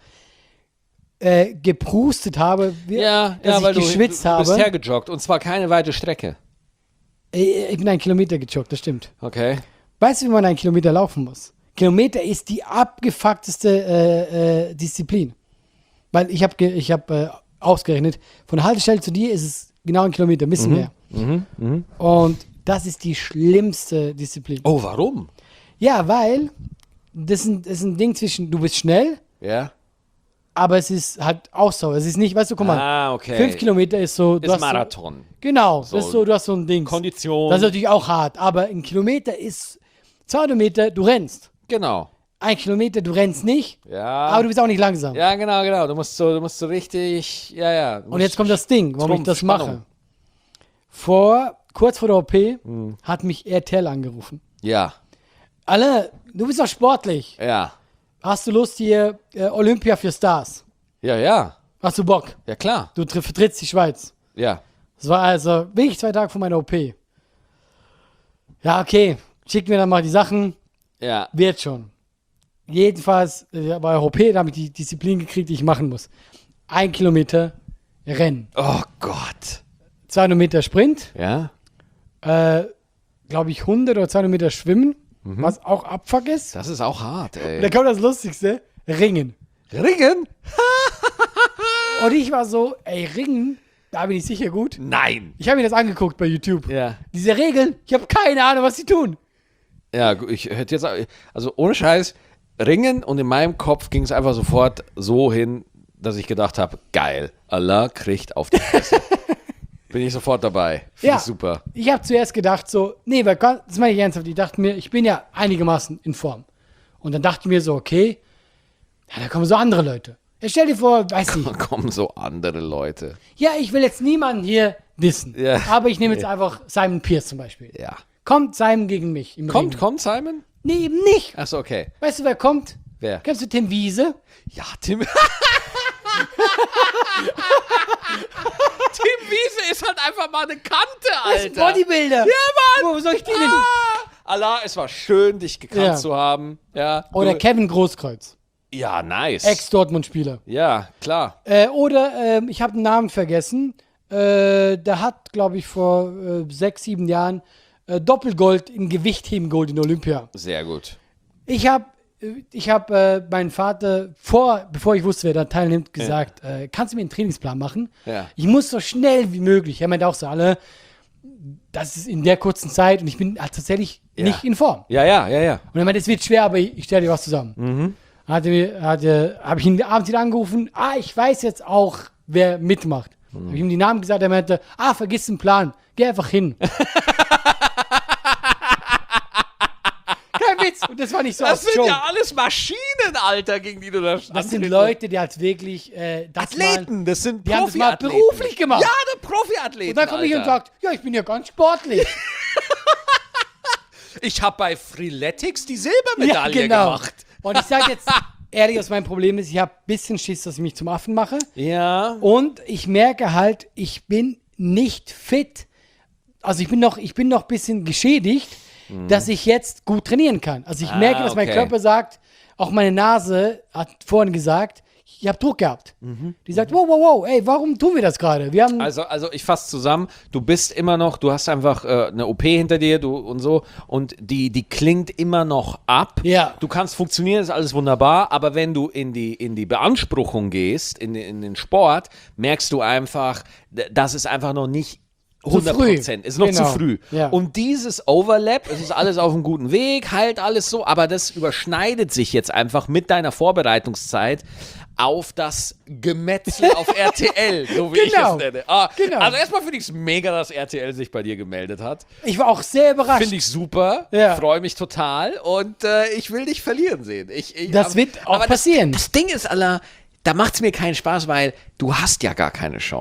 äh, geprustet habe, wie, Ja, dass ja weil ich geschwitzt du, du bist habe. hergejoggt und zwar keine weite Strecke. Ich, ich bin einen Kilometer gejoggt, das stimmt. Okay. Weißt du, wie man einen Kilometer laufen muss? Kilometer ist die abgefuckteste äh, äh, Disziplin. Weil ich habe ich hab, äh, ausgerechnet, von der Haltestelle zu dir ist es genau ein Kilometer, ein bisschen Mhm. mehr. Mhm. Mhm. Und das ist die schlimmste Disziplin. Oh, warum? Ja, weil das ist, ein, das ist ein Ding zwischen, du bist schnell, Ja. aber es ist halt Ausdauer. Es ist nicht, weißt du, guck mal, Ah, okay. fünf Kilometer ist so, du Ist hast Marathon. So, genau, So. das ist so, du hast so ein Ding. Kondition. Das ist natürlich auch hart, aber ein Kilometer ist zweihundert Meter, du rennst. Genau. Ein Kilometer, du rennst nicht, Ja. aber du bist auch nicht langsam. Ja, genau, genau. Du musst so, du musst so richtig, ja, ja. Du Und musst- jetzt kommt das Ding, warum Trumpf, ich das Spannung. mache. Vor, kurz vor der O P Hm. hat mich R T L angerufen. Ja, Alle, du bist doch sportlich. ja. Hast du Lust hier, äh, Olympia für Stars? Ja, ja. Hast du Bock? Ja, klar. Du tr- vertrittst die Schweiz. Ja. Das war also wirklich zwei Tage vor meiner O P. Ja, okay. Schick mir dann mal die Sachen. Ja. Wird schon. Jedenfalls äh, bei der O P, da habe ich die Disziplin gekriegt, die ich machen muss. Ein Kilometer Rennen. Oh Gott. zweihundert Meter Sprint. Ja. Äh, glaube ich, hundert oder zweihundert Meter Schwimmen. Mhm. Was auch Abfuck ist. Das ist auch hart, Und da ey. kommt das Lustigste. Ringen. Ringen? Und ich war so, ey, Ringen, da bin ich sicher gut. Nein. Ich habe mir das angeguckt bei YouTube. Ja. Diese Regeln, ich habe keine Ahnung, was sie tun. Ja, gu- ich hätte jetzt, also ohne Scheiß, Ringen und in meinem Kopf ging es einfach sofort so hin, dass ich gedacht habe, geil, Allah kriegt auf die Fresse. Bin ich sofort dabei. Finde Ja. ich super. Ich habe zuerst gedacht so, nee, weil, das meine ich ernsthaft, ich dachte mir, ich bin ja einigermaßen in Form. Und dann dachte ich mir so, okay, ja, da kommen so andere Leute. Ja, stell dir vor, weiß ich, Da kommen so andere Leute. ja, ich will jetzt niemanden hier dissen, Ja. aber ich nehme jetzt einfach Simon Pierce zum Beispiel. Ja. Kommt Simon gegen mich im Kommt, Ring. kommt Simon? Nee, eben nicht. Achso, okay. Weißt du, wer kommt? Wer? Kennst du Tim Wiese? Ja, Tim. Tim Wiese ist halt einfach mal eine Kante, Das ist Alter. Bodybuilder. Ja, Mann. Wo soll ich den denn? Ah, Allah, es war schön, dich gekannt Ja. zu haben. Ja. Oder Du- Kevin Großkreuz, Ja, nice. Ex-Dortmund-Spieler. Ja, klar. Äh, oder, ähm, ich habe den Namen vergessen. Äh, der hat, glaube ich, vor äh, sechs, sieben Jahren äh, Doppelgold im Gewichtheben geholt in Olympia. Sehr gut. Ich habe ich hab, äh, meinen Vater, vor, bevor ich wusste, wer da teilnimmt, gesagt, äh, kannst du mir einen Trainingsplan machen? Ja. Ich muss so schnell wie möglich. Er meinte auch so, alle, das ist in der kurzen Zeit und ich bin halt tatsächlich Ja. nicht in Form. Ja, ja, ja, ja. Und er meinte, es wird schwer, aber ich, ich stelle dir was zusammen. Mhm. Hatte mir, hatte, habe ich ihn abends wieder angerufen, ah, ich weiß jetzt auch, wer mitmacht. Mhm. Habe ich ihm die Namen gesagt, er meinte, ah, vergiss den Plan, geh einfach hin. Kein Witz. Und das war nicht so Das als sind Joke. ja alles Maschinen, Alter, gegen die du da Das sind Leute, die halt wirklich äh, das Athleten, das sind Die haben das mal Profiathleten. beruflich gemacht. Ja, der Profiathleten. Und dann komme ich und Alter. sagt, ja, ich bin ja ganz sportlich. Ich habe bei Freeletics die Silbermedaille gemacht. Und ich sage jetzt ehrlich, was mein Problem ist, ich habe ein bisschen Schiss, dass ich mich zum Affen mache. Ja. Und ich merke halt, ich bin nicht fit. Also ich bin noch, ich bin noch ein bisschen geschädigt, dass ich jetzt gut trainieren kann. Also ich Ah, merke, dass mein okay. Körper sagt, auch meine Nase hat vorhin gesagt, ich habe Druck gehabt. Die sagt, wow, wow, wow, ey, warum tun wir das gerade? Wir haben, Also, also ich fasse zusammen, du bist immer noch, du hast einfach äh, eine O P hinter dir du, und so und die, die klingt immer noch ab. Ja. Du kannst funktionieren, ist alles wunderbar, aber wenn du in die, in die Beanspruchung gehst, in, in den Sport, merkst du einfach, d- das ist einfach noch nicht hundert Prozent, ist noch Genau. zu früh. Ja. Und dieses Overlap, es ist alles auf einem guten Weg, halt alles so, aber das überschneidet sich jetzt einfach mit deiner Vorbereitungszeit auf das Gemetzel auf R T L, so wie Genau. ich es nenne. Ah, Genau. Also erstmal finde ich es mega, dass R T L sich bei dir gemeldet hat. ich war auch sehr überrascht. Finde ich super, Ja. freue mich total und äh, ich will dich verlieren sehen. Ich, ich, Das aber- wird auch aber passieren. Das, das Ding ist, Allah, da macht es mir keinen Spaß, weil du hast ja gar keine Chance.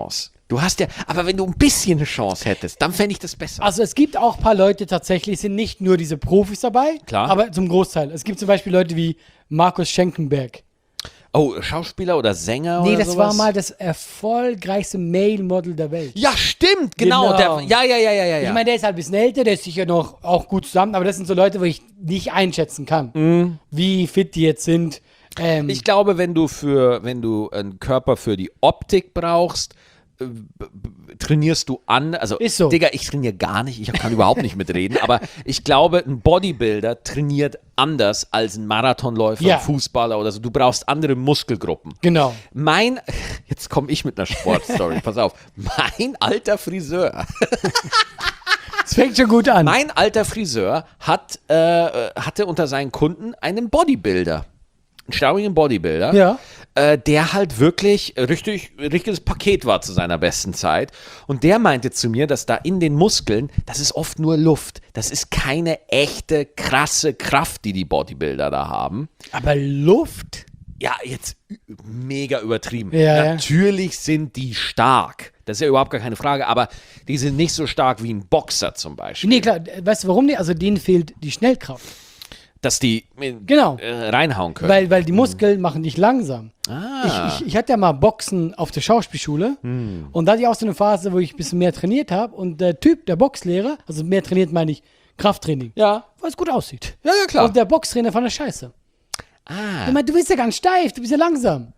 Du hast ja, aber wenn du ein bisschen eine Chance hättest, dann fände ich das besser. Also es gibt auch ein paar Leute tatsächlich, sind nicht nur diese Profis dabei, Klar. aber zum Großteil. Es gibt zum Beispiel Leute wie Markus Schenkenberg. Oh, Schauspieler oder Sänger Nee, oder das sowas? war mal das erfolgreichste Male-Model der Welt. Ja, stimmt, genau. Genau. Der, ja, ja, ja, ja, ja. Ich meine, der ist halt ein bisschen älter, der ist sicher noch auch gut zusammen, aber das sind so Leute, wo ich nicht einschätzen kann, wie fit die jetzt sind. Ähm, Ich glaube, wenn du für, wenn du einen Körper für die Optik brauchst, äh, b- b- trainierst du an, also Ist so. Digga, ich trainiere gar nicht, ich kann überhaupt nicht mitreden, aber ich glaube, ein Bodybuilder trainiert anders als ein Marathonläufer, Ja. ein Fußballer oder so. Du brauchst andere Muskelgruppen. genau. Mein, jetzt komme ich mit einer Sportstory, pass auf, mein alter Friseur, Es fängt schon gut an. mein alter Friseur hat, äh, hatte unter seinen Kunden einen Bodybuilder. Einen staubigen Bodybuilder, Ja. äh, der halt wirklich richtig, richtiges Paket war zu seiner besten Zeit. Und der meinte zu mir, dass da in den Muskeln, das ist oft nur Luft. Das ist keine echte, krasse Kraft, die die Bodybuilder da haben. Aber Luft? Ja, jetzt ü- mega übertrieben. Ja, ja. Natürlich sind die stark. Das ist ja überhaupt gar keine Frage. Aber die sind nicht so stark wie ein Boxer zum Beispiel. Nee, klar, weißt du warum nicht? Also denen fehlt die Schnellkraft. Dass die äh, Genau. äh, reinhauen können. Weil, weil die Muskeln machen dich langsam. Ah. Ich, ich, ich hatte ja mal Boxen auf der Schauspielschule und da hatte ich auch so eine Phase, wo ich ein bisschen mehr trainiert habe und der Typ, der Boxlehrer, also mehr trainiert meine ich Krafttraining, ja. weil es gut aussieht. Ja, ja, klar. Und der Boxtrainer fand das scheiße. Ah. Ich meine, du bist ja ganz steif, du bist ja langsam.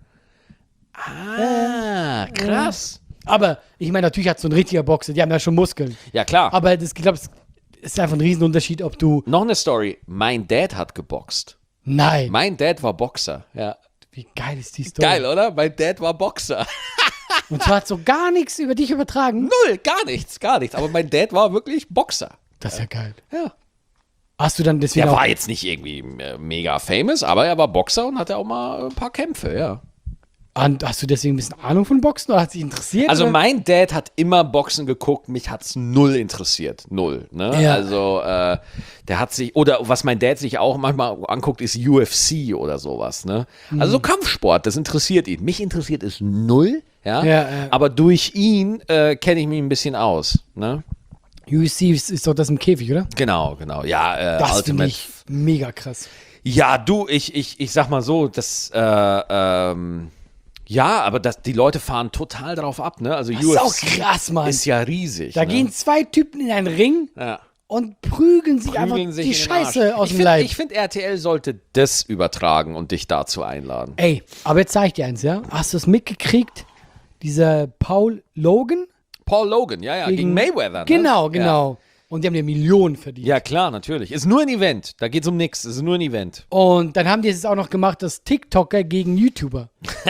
Ah, krass. Aber ich meine, natürlich hat so ein richtiger Boxer, die haben ja schon Muskeln. Ja, klar. Aber das, ich glaube, es ist einfach ein Riesenunterschied, ob du. Noch eine Story. Mein Dad hat geboxt. Nein. Mein Dad war Boxer. Ja. Wie geil ist die Story? Geil, oder? Mein Dad war Boxer. Und zwar hat so gar nichts über dich übertragen. Null, gar nichts, gar nichts. Aber mein Dad war wirklich Boxer. Das ist ja geil. Ja. Hast du dann deswegen Der auch. war jetzt nicht irgendwie äh, mega famous, aber er war Boxer und hatte auch mal ein paar Kämpfe, ja. Und hast du deswegen ein bisschen Ahnung von Boxen oder hat dich interessiert? Also oder? mein Dad hat immer Boxen geguckt, mich hat's null interessiert, null. Ne? Ja. Also äh, der hat sich, oder was mein Dad sich auch manchmal anguckt, ist U F C oder sowas. Ne? Also Mhm. so Kampfsport, das interessiert ihn. Mich interessiert es null, ja. Ja, ja. Aber durch ihn äh, kenne ich mich ein bisschen aus. Ne? U F C ist, ist doch das im Käfig, oder? Genau, genau. Ja, äh, Das finde Ultimate. ich mega krass. Ja, du, ich, ich, ich sag mal so, das, äh, ähm, ja, aber das, die Leute fahren total drauf ab, ne? Also Das U ist F auch C krass, Mann. ist ja riesig. Da ne? gehen zwei Typen in einen Ring ja. und prügeln sich Prügeln einfach sich die in den Scheiße Arsch. aus ich dem find, Leib. Ich finde, R T L sollte das übertragen und dich dazu einladen. Ey, aber jetzt sag ich dir eins, ja? Hast du es mitgekriegt? Dieser Paul Logan? Paul Logan, ja, ja, gegen, Mayweather. Ne? Genau, genau. Und die haben ja Millionen verdient. Ja. ja, klar, natürlich. Ist nur ein Event. Da geht's um nichts. Ist nur ein Event. Und dann haben die es auch noch gemacht, das TikToker gegen YouTuber.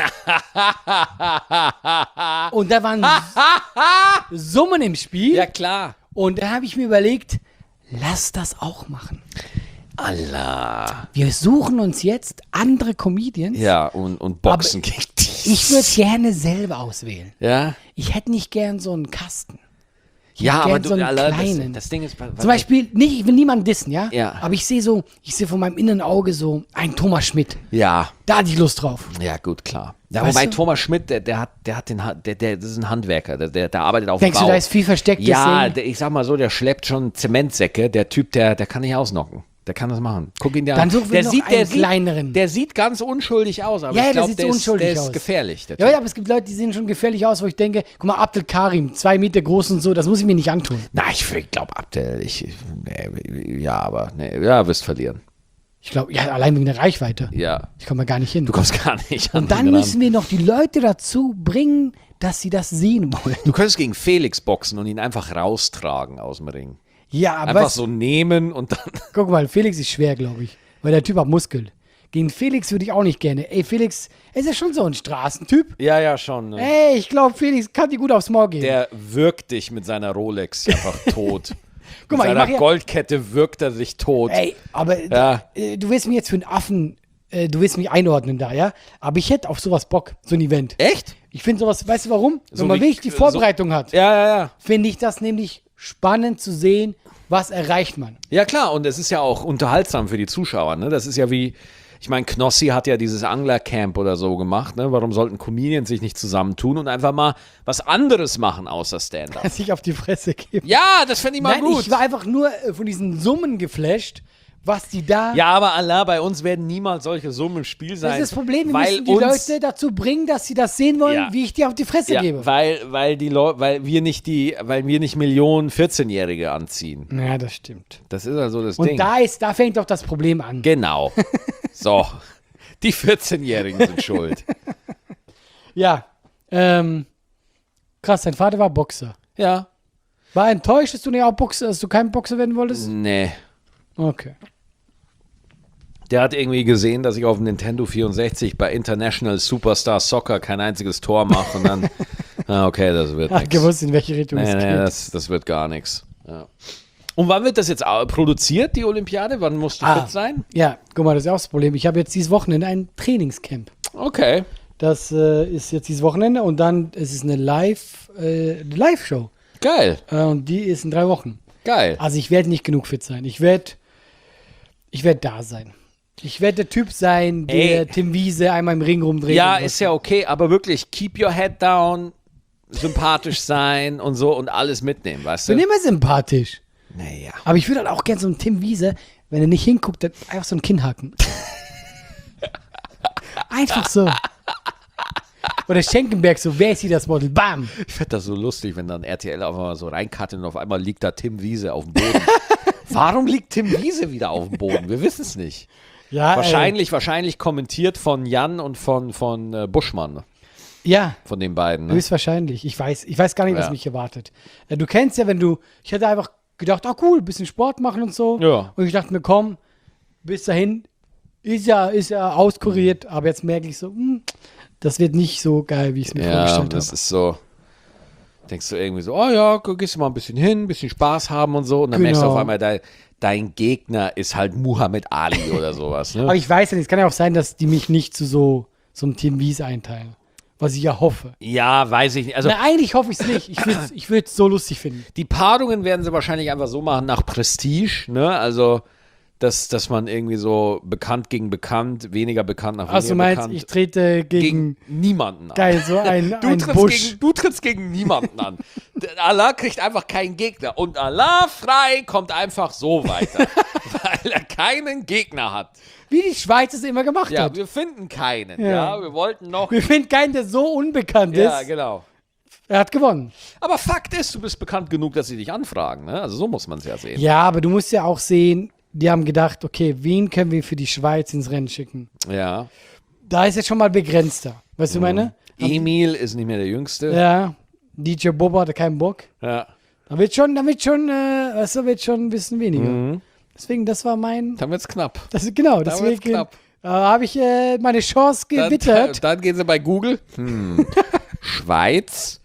Und da waren Summen im Spiel. Ja, klar. Und da habe ich mir überlegt, lass das auch machen. Allah. Wir suchen uns jetzt andere Comedians. Ja, und, und Boxen gegen die. Ich würde gerne selber auswählen. Ja? Ich hätte nicht gern so einen Kasten. Ja, gern aber du, so einen Allah, kleinen. Das, das Ding ist. Zum Beispiel, nicht, ich will niemanden dissen, ja? Ja. Aber ich sehe so, ich sehe von meinem inneren Auge so einen Thomas Schmidt. Ja. Da hatte ich Lust drauf. Ja, gut, klar. Ja, Weißt wobei du? Thomas Schmidt, der, der hat, der hat den, Ha- der, der, das ist ein Handwerker, der, der, der arbeitet auf Denkst dem du, Bau. da ist viel verstecktes Ja, Sehen? der, ich sag mal so, der schleppt schon Zementsäcke. Der Typ, der, der kann nicht ausnocken. Der kann das machen. Guck ihn dir Dann an. suchen wir der noch sieht, der einen sieht, kleineren. Der sieht ganz unschuldig aus, aber Ja, ich ja, der glaube, sieht der, so ist, unschuldig der ist aus. gefährlich. Der Ja, Typ. ja, aber es gibt Leute, die sehen schon gefährlich aus, wo ich denke, guck mal, Abdel Karim, zwei Meter groß und so, das muss ich mir nicht antun. Na, ich, ich glaube, Abdel, ich, nee, ja, aber, nee, ja, wirst verlieren. Ich glaube, ja, allein wegen der Reichweite. Ja. Ich komme mal gar nicht hin. Du kommst gar nicht an Und dann ihn ran. müssen wir noch die Leute dazu bringen, dass sie das sehen wollen. Du könntest gegen Felix boxen und ihn einfach raustragen aus dem Ring. Ja, aber Einfach weißt, so nehmen und dann. guck mal, Felix ist schwer, glaube ich. Weil der Typ hat Muskeln. Gegen Felix würde ich auch nicht gerne. Ey, Felix, er ist ja schon so ein Straßentyp. Ja, ja, schon. Ne? Ey, ich glaube, Felix kann dir gut aufs Maul gehen. Der wirkt dich mit seiner Rolex einfach tot. Guck mit mal, ich seiner mach ja- Goldkette wirkt er sich tot. Ey, aber Ja. äh, du willst mich jetzt für einen Affen, äh, du willst mich einordnen da, ja? Aber ich hätte auf sowas Bock, so ein Event. Echt? Ich finde sowas, weißt du warum? So Wenn man wie- wirklich die so- Vorbereitung hat, Ja, ja, ja. finde ich das nämlich spannend zu sehen, was erreicht man. Ja, klar, und es ist ja auch unterhaltsam für die Zuschauer, ne? Das ist ja wie, Ich meine, Knossi hat ja dieses Anglercamp oder so gemacht, ne? Warum sollten Comedians sich nicht zusammentun und einfach mal was anderes machen außer Stand-up? Sich auf die Fresse geben. Ja, das fände ich mal Nein, gut. ich war einfach nur äh, von diesen Summen geflasht, was die da... Ja, aber Allah, bei uns werden niemals solche Summen im Spiel sein. Das ist das Problem, wir weil müssen die uns, Leute dazu bringen, dass sie das sehen wollen, Ja. wie ich dir auf die Fresse ja, gebe. weil, weil, die Leu weil wir nicht die, weil wir nicht Millionen vierzehnjährige anziehen. Ja, das stimmt. Das ist also das Und Ding. da ist, da fängt doch das Problem an. Genau. So. Die vierzehnjährigen sind schuld. Ja, ähm, krass, dein Vater war Boxer. Ja. War er enttäuscht, dass du nicht auch Boxer, dass du kein Boxer werden wolltest? Nee. Okay. Der hat irgendwie gesehen, dass ich auf dem Nintendo vierundsechzig bei International Superstar Soccer kein einziges Tor mache und dann, ah, okay, das wird Hat nichts. gewusst, in welche Richtung Nee, es nee, geht. das, das wird gar nichts. Ja. Und wann wird das jetzt au- produziert, die Olympiade? Wann musst du Ah. fit sein? Ja, guck mal, das ist ja auch das Problem. Ich habe jetzt dieses Wochenende ein Trainingscamp. Okay. Das äh, ist jetzt dieses Wochenende und dann ist es eine Live, äh, eine Live-Show. Geil, Äh, und die ist in drei Wochen. geil. Also ich werde nicht genug fit sein. Ich werde ich werd da sein. Ich werde der Typ sein, der Ey. Tim Wiese einmal im Ring rumdreht. Ja, und was. ist ja okay, aber wirklich, keep your head down, sympathisch sein und so und alles mitnehmen, weißt Ich bin du? immer sympathisch. Naja. Aber ich würde halt auch gerne so einen Tim Wiese, wenn er nicht hinguckt, dann einfach so ein Kinnhaken. Einfach so. Oder Schenkenberg, so, wer ist hier das Model? Bam! Ich fände das so lustig, wenn dann R T L auf einmal so reinkattet und auf einmal liegt da Tim Wiese auf dem Boden. Warum liegt Tim Wiese wieder auf dem Boden? Wir wissen es nicht. Ja, Wahrscheinlich, wahrscheinlich kommentiert von Jan und von, von äh, Buschmann, Ey, ja, von den beiden. Ne? höchstwahrscheinlich. Ich weiß, ich weiß gar nicht, was Ja. mich erwartet. Äh, Du kennst ja, wenn du, ich hätte einfach gedacht, ah cool, bisschen Sport machen und so. Ja. Und ich dachte mir, komm, bis dahin ist ja, ist ja auskuriert, aber jetzt merke ich so, hm, das wird nicht so geil, wie ich es mir Ja, vorgestellt das habe. ist so. Denkst du irgendwie so, oh ja, gu- gehst du mal ein bisschen hin, ein bisschen Spaß haben und so. Und dann merkst du Genau. auf einmal, dein, dein Gegner ist halt Muhammad Ali oder sowas. Ne? Aber ich weiß ja nicht, es kann ja auch sein, dass die mich nicht zu so, so einem Team Wies einteilen. Was ich ja hoffe. Ja, weiß ich nicht. Also Na, eigentlich hoffe ich es nicht. Ich würde es ich würd's so lustig finden. die Paarungen werden sie wahrscheinlich einfach so machen nach Prestige, ne? Also, dass, dass man irgendwie so bekannt gegen bekannt, weniger bekannt nach weniger Also du meinst, bekannt. ich trete gegen, gegen niemanden an. geil, so ein, Du ein trittst, Busch. gegen, du trittst gegen niemanden an. Der Allah kriegt einfach keinen Gegner. Und Allah frei kommt einfach so weiter. Weil er keinen Gegner hat. Wie die Schweiz es immer gemacht Ja, hat. wir finden keinen. Ja. Ja, wir wollten noch. Wir finden keinen, der so unbekannt Ja, ist. genau. Er hat gewonnen. Aber Fakt ist, du bist bekannt genug, dass sie dich anfragen. Ne? Also so muss man es ja sehen. Ja, aber du musst ja auch sehen, die haben gedacht, okay, wen können wir für die Schweiz ins Rennen schicken? Ja. Da ist jetzt schon mal begrenzter. Weißt du, meine? Emil ist nicht mehr der Jüngste. Ja, D J Bobo hatte keinen Bock. Ja. Da wird schon, da wird schon, äh, weißt du, wird schon ein bisschen weniger. Mhm. Deswegen, das war mein, Dann wird's knapp. das ist genau, wird's deswegen knapp. äh, habe ich äh, meine Chance Dann, gewittert. dann gehen sie bei Google. Hm. Schweiz,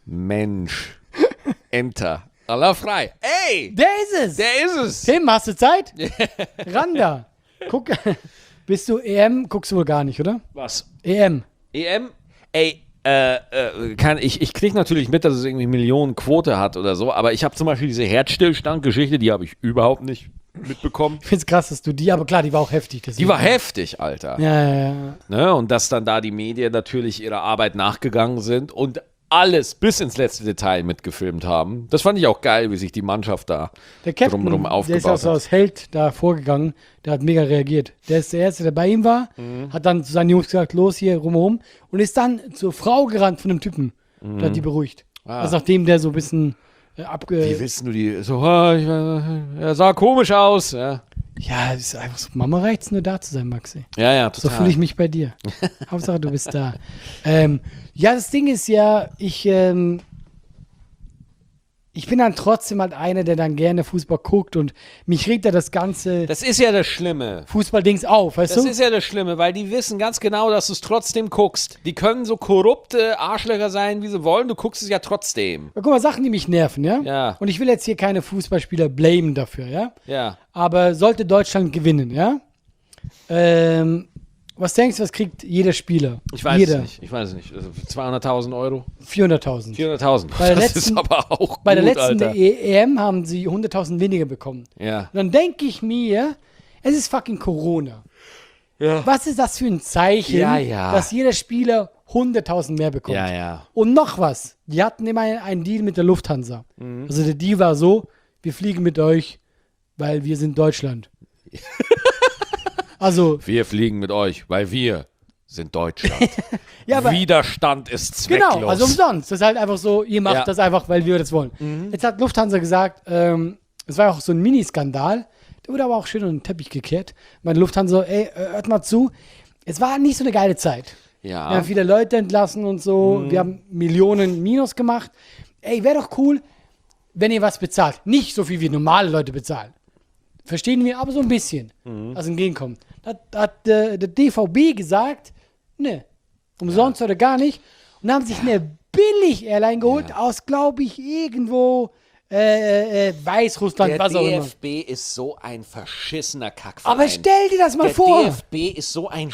Mensch, Enter. Allah frei. Ey, Der ist es. der ist es. Tim, hast du Zeit? Ran da. Guck, bist du E M? Guckst du wohl gar nicht, oder? Was? E M. E M? Ey, äh, äh, kann, ich, ich krieg natürlich mit, dass es irgendwie Millionen Quote hat oder so, aber ich habe zum Beispiel diese Herzstillstand-Geschichte, die habe ich überhaupt nicht mitbekommen. Ich find's krass, dass du die, aber klar, die war auch heftig. Die deswegen. war heftig, Alter. Ja, ja, ja. Ne? Und dass dann da die Medien natürlich ihrer Arbeit nachgegangen sind und alles bis ins letzte Detail mitgefilmt haben. Das fand ich auch geil, wie sich die Mannschaft da Der Captain, drumherum der ist aufgebaut auch so hat. als Held da vorgegangen, der hat mega reagiert. Der ist der Erste, der bei ihm war, Mhm. hat dann zu seinen Jungs gesagt, los hier, rumherum, und ist dann zur Frau gerannt von dem Typen. Mhm. Und hat die beruhigt. Ah. Also nachdem der so ein bisschen äh, abge... Wie willst du die? So, ah, ich, äh, er sah komisch aus. Ja, Ja, das ist einfach so, Mama reicht's nur da zu sein, Maxi. ja, ja So total. fühle ich mich bei dir. Hauptsache, du bist da. Ähm, ja, das Ding ist ja, ich, ähm, ich bin dann trotzdem halt einer, der dann gerne Fußball guckt und mich regt da das ganze Das ist ja das Schlimme. Fußballdings auf, weißt Das du? ist ja das Schlimme, weil die wissen ganz genau, dass du es trotzdem guckst. Die können so korrupte Arschlöcher sein, wie sie wollen. Du guckst es ja trotzdem. Guck mal, Sachen, die mich nerven, ja? Ja. Und ich will jetzt hier keine Fußballspieler blamen dafür, ja? Ja. Aber sollte Deutschland gewinnen, ja? Ähm, was denkst du, was kriegt jeder Spieler? Ich weiß jeder. es nicht. Ich weiß es nicht. Also zweihunderttausend Euro? vierhunderttausend. vierhunderttausend. Bei der das letzten- ist aber auch Bei der gut, letzten Alter. E M haben sie hunderttausend weniger bekommen. Ja. Und dann denke ich mir, es ist fucking Corona. Ja. Was ist das für ein Zeichen, Ja, ja. dass jeder Spieler hunderttausend mehr bekommt? Ja, ja. Und noch was, die hatten immer einen Deal mit der Lufthansa. Mhm. Also der Deal war so, wir fliegen mit euch, weil wir sind Deutschland. Also, Wir fliegen mit euch, weil wir sind Deutschland. ja, aber Widerstand ist zwecklos. genau, also umsonst. Das ist halt einfach so, ihr macht Ja. das einfach, weil wir das wollen. Jetzt hat Lufthansa gesagt, ähm, es war auch so ein Mini-Skandal, der wurde aber auch schön unter den Teppich gekehrt. Meine Lufthansa, ey, äh, hört mal zu, es war nicht so eine geile Zeit. Ja. Wir haben viele Leute entlassen und so, wir haben Millionen Minus gemacht. Ey, wäre doch cool, wenn ihr was bezahlt. Nicht so viel wie normale Leute bezahlen. Verstehen wir, aber so ein bisschen. Also entgegenkommen. Da da hat äh, der D V B gesagt, ne, umsonst oder gar nicht. Und haben sich eine Billig-Airline geholt aus, glaube ich, irgendwo äh, äh, Weißrussland, Der was auch D immer. F B ist so ein verschissener Kackverein. Aber stell dir das mal Der vor. D F B ist so ein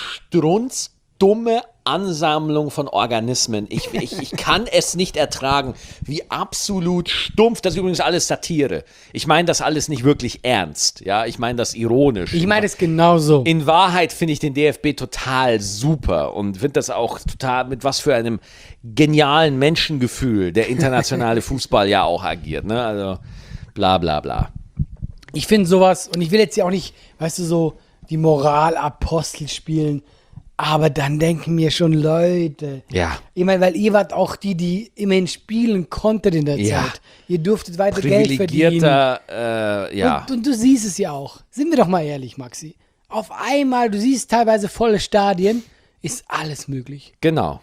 strunzdumme Ansammlung von Organismen. Ich, ich, ich kann es nicht ertragen, wie absolut stumpf. Das ist übrigens alles Satire. Ich meine das alles nicht wirklich ernst. Ja, ich meine das ironisch. Ich meine es genauso. In Wahrheit finde ich den D F B total super und finde das auch total, mit was für einem genialen Menschengefühl der internationale Fußball ja auch agiert. Ne? Also bla bla bla. Ich finde sowas, und ich will jetzt ja auch nicht, weißt du, so die Moralapostel spielen, aber dann denken mir schon Leute. Ja. Ich meine, weil ihr wart auch die, die immerhin spielen konntet in der Ja. Zeit. Ihr durftet weiter Geld verdienen. Privilegierter, äh, ja. Und, und du siehst es ja auch. Sind wir doch mal ehrlich, Maxi. Auf einmal, du siehst teilweise volle Stadien, ist alles möglich. Genau.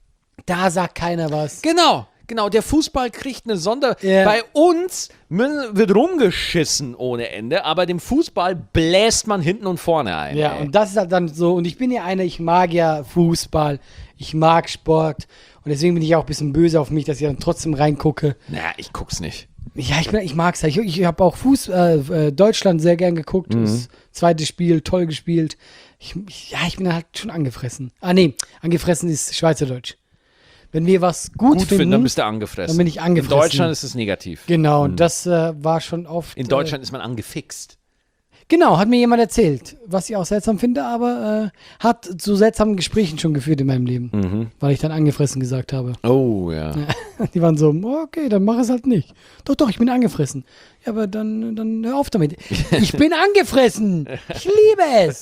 Da sagt keiner was. Genau. Genau, der Fußball kriegt eine Sonder... Ja. Bei uns mü- wird rumgeschissen ohne Ende, aber dem Fußball bläst man hinten und vorne ein. Ja, ey. und das ist halt dann so, und ich bin ja einer, ich mag ja Fußball, ich mag Sport und deswegen bin ich auch ein bisschen böse auf mich, dass ich dann trotzdem reingucke. Na, ich guck's nicht. Ja, ich, bin- ich mag's ja. Ich, ich habe auch Fuß, äh, äh, Deutschland sehr gern geguckt. Das zweite Spiel, toll gespielt. Ich, ich, ja, ich bin halt schon angefressen. Ah, nee, angefressen ist Schweizerdeutsch. Wenn wir was gut, Gut finden, finden, dann bist du angefressen. dann bin ich angefressen. In Deutschland ist es negativ. Genau, und das äh, war schon oft. In Deutschland ist man angefixt. Äh, genau, hat mir jemand erzählt, was ich auch seltsam finde, aber äh, hat zu seltsamen Gesprächen schon geführt in meinem Leben, weil ich dann angefressen gesagt habe. Oh, ja. Die waren so, okay, dann mach es halt nicht. Doch, doch, ich bin angefressen. Ja, aber dann, dann hör auf damit. Ich bin angefressen. Ich liebe es.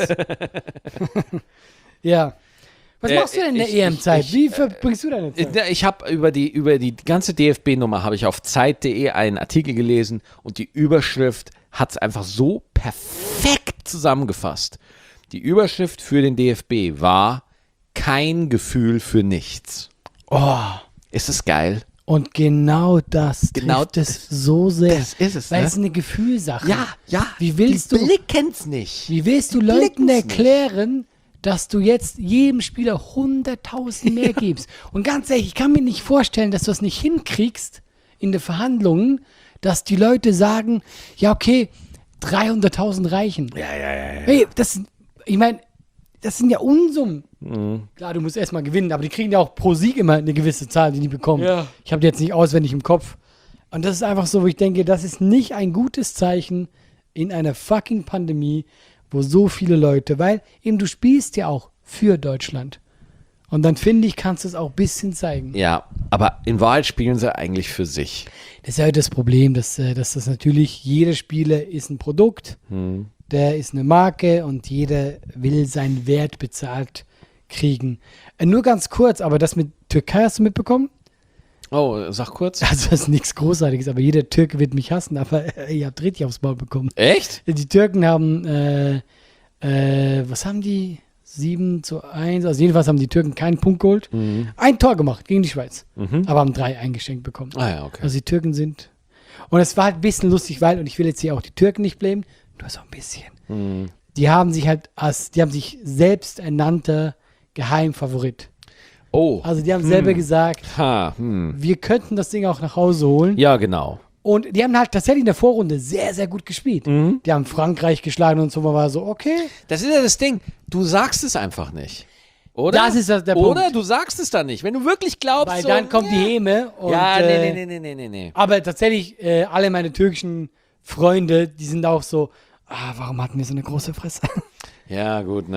Ja. Was Äh, machst du denn in der ich- E M-Zeit? ich- Wie verbringst du deine Zeit? Ich habe über die, über die ganze D F B-Nummer habe ich auf Zeit punkt de einen Artikel gelesen und die Überschrift hat es einfach so perfekt zusammengefasst. Die Überschrift für den D F B war kein Gefühl für nichts. Oh, Ist es geil? und genau das Genau trifft es so sehr. das ist es, Weil ne? es ist eine Gefühlssache. ja. Wie willst die du- blicken's nicht. Wie willst du Die Leuten blicken's erklären, dass du jetzt jedem Spieler hunderttausend mehr gibst? Und ganz ehrlich, ich kann mir nicht vorstellen, dass du es nicht hinkriegst in den Verhandlungen, dass die Leute sagen, ja okay, dreihunderttausend reichen. Ja, ja, ja. ja. Hey, das, ich meine, das sind ja Unsummen. Mhm. Klar, du musst erstmal gewinnen, aber die kriegen ja auch pro Sieg immer eine gewisse Zahl, die die bekommen. Ja. Ich habe die jetzt nicht auswendig im Kopf. Und das ist einfach so, wo ich denke, das ist nicht ein gutes Zeichen in einer fucking Pandemie, wo so viele Leute, weil eben du spielst ja auch für Deutschland. Und dann finde ich, kannst du es auch ein bisschen zeigen. Ja, aber in Wahrheit spielen sie eigentlich für sich. Das ist ja halt das Problem, dass, äh, dass das natürlich, jeder Spieler ist ein Produkt, der ist eine Marke und jeder will seinen Wert bezahlt kriegen. Äh, nur ganz kurz, aber das mit Türkei hast du mitbekommen? Oh, sag kurz. Also das ist nichts Großartiges, aber jeder Türke wird mich hassen, aber äh, ihr habt richtig aufs Maul bekommen. Echt? Die Türken haben, äh, äh, was haben die? sieben zu eins, also jedenfalls haben die Türken keinen Punkt geholt. Ein Tor gemacht gegen die Schweiz, aber haben drei eingeschenkt bekommen. Ah ja, okay. Also die Türken sind, und es war halt ein bisschen lustig, weil, und ich will jetzt hier auch die Türken nicht blamen, nur so ein bisschen. Die haben sich halt als, die haben sich selbst ernannter Geheimfavorit. Oh. Also die haben selber gesagt, Ha, hm. wir könnten das Ding auch nach Hause holen. Ja, genau. Und die haben halt tatsächlich in der Vorrunde sehr, sehr gut gespielt. Mhm. Die haben Frankreich geschlagen und so, man war so, okay. Das ist ja das Ding. Du sagst es einfach nicht. Oder? Das ist das- der Oder Punkt. du sagst es dann nicht. Wenn du wirklich glaubst, Weil so, dann kommt ja. die Häme. Und, Ja, äh, nee, nee, nee, nee, nee, nee. Aber tatsächlich, äh, alle meine türkischen Freunde, die sind auch so, ah, warum hatten wir so eine große Fresse? Ja, gut, ne?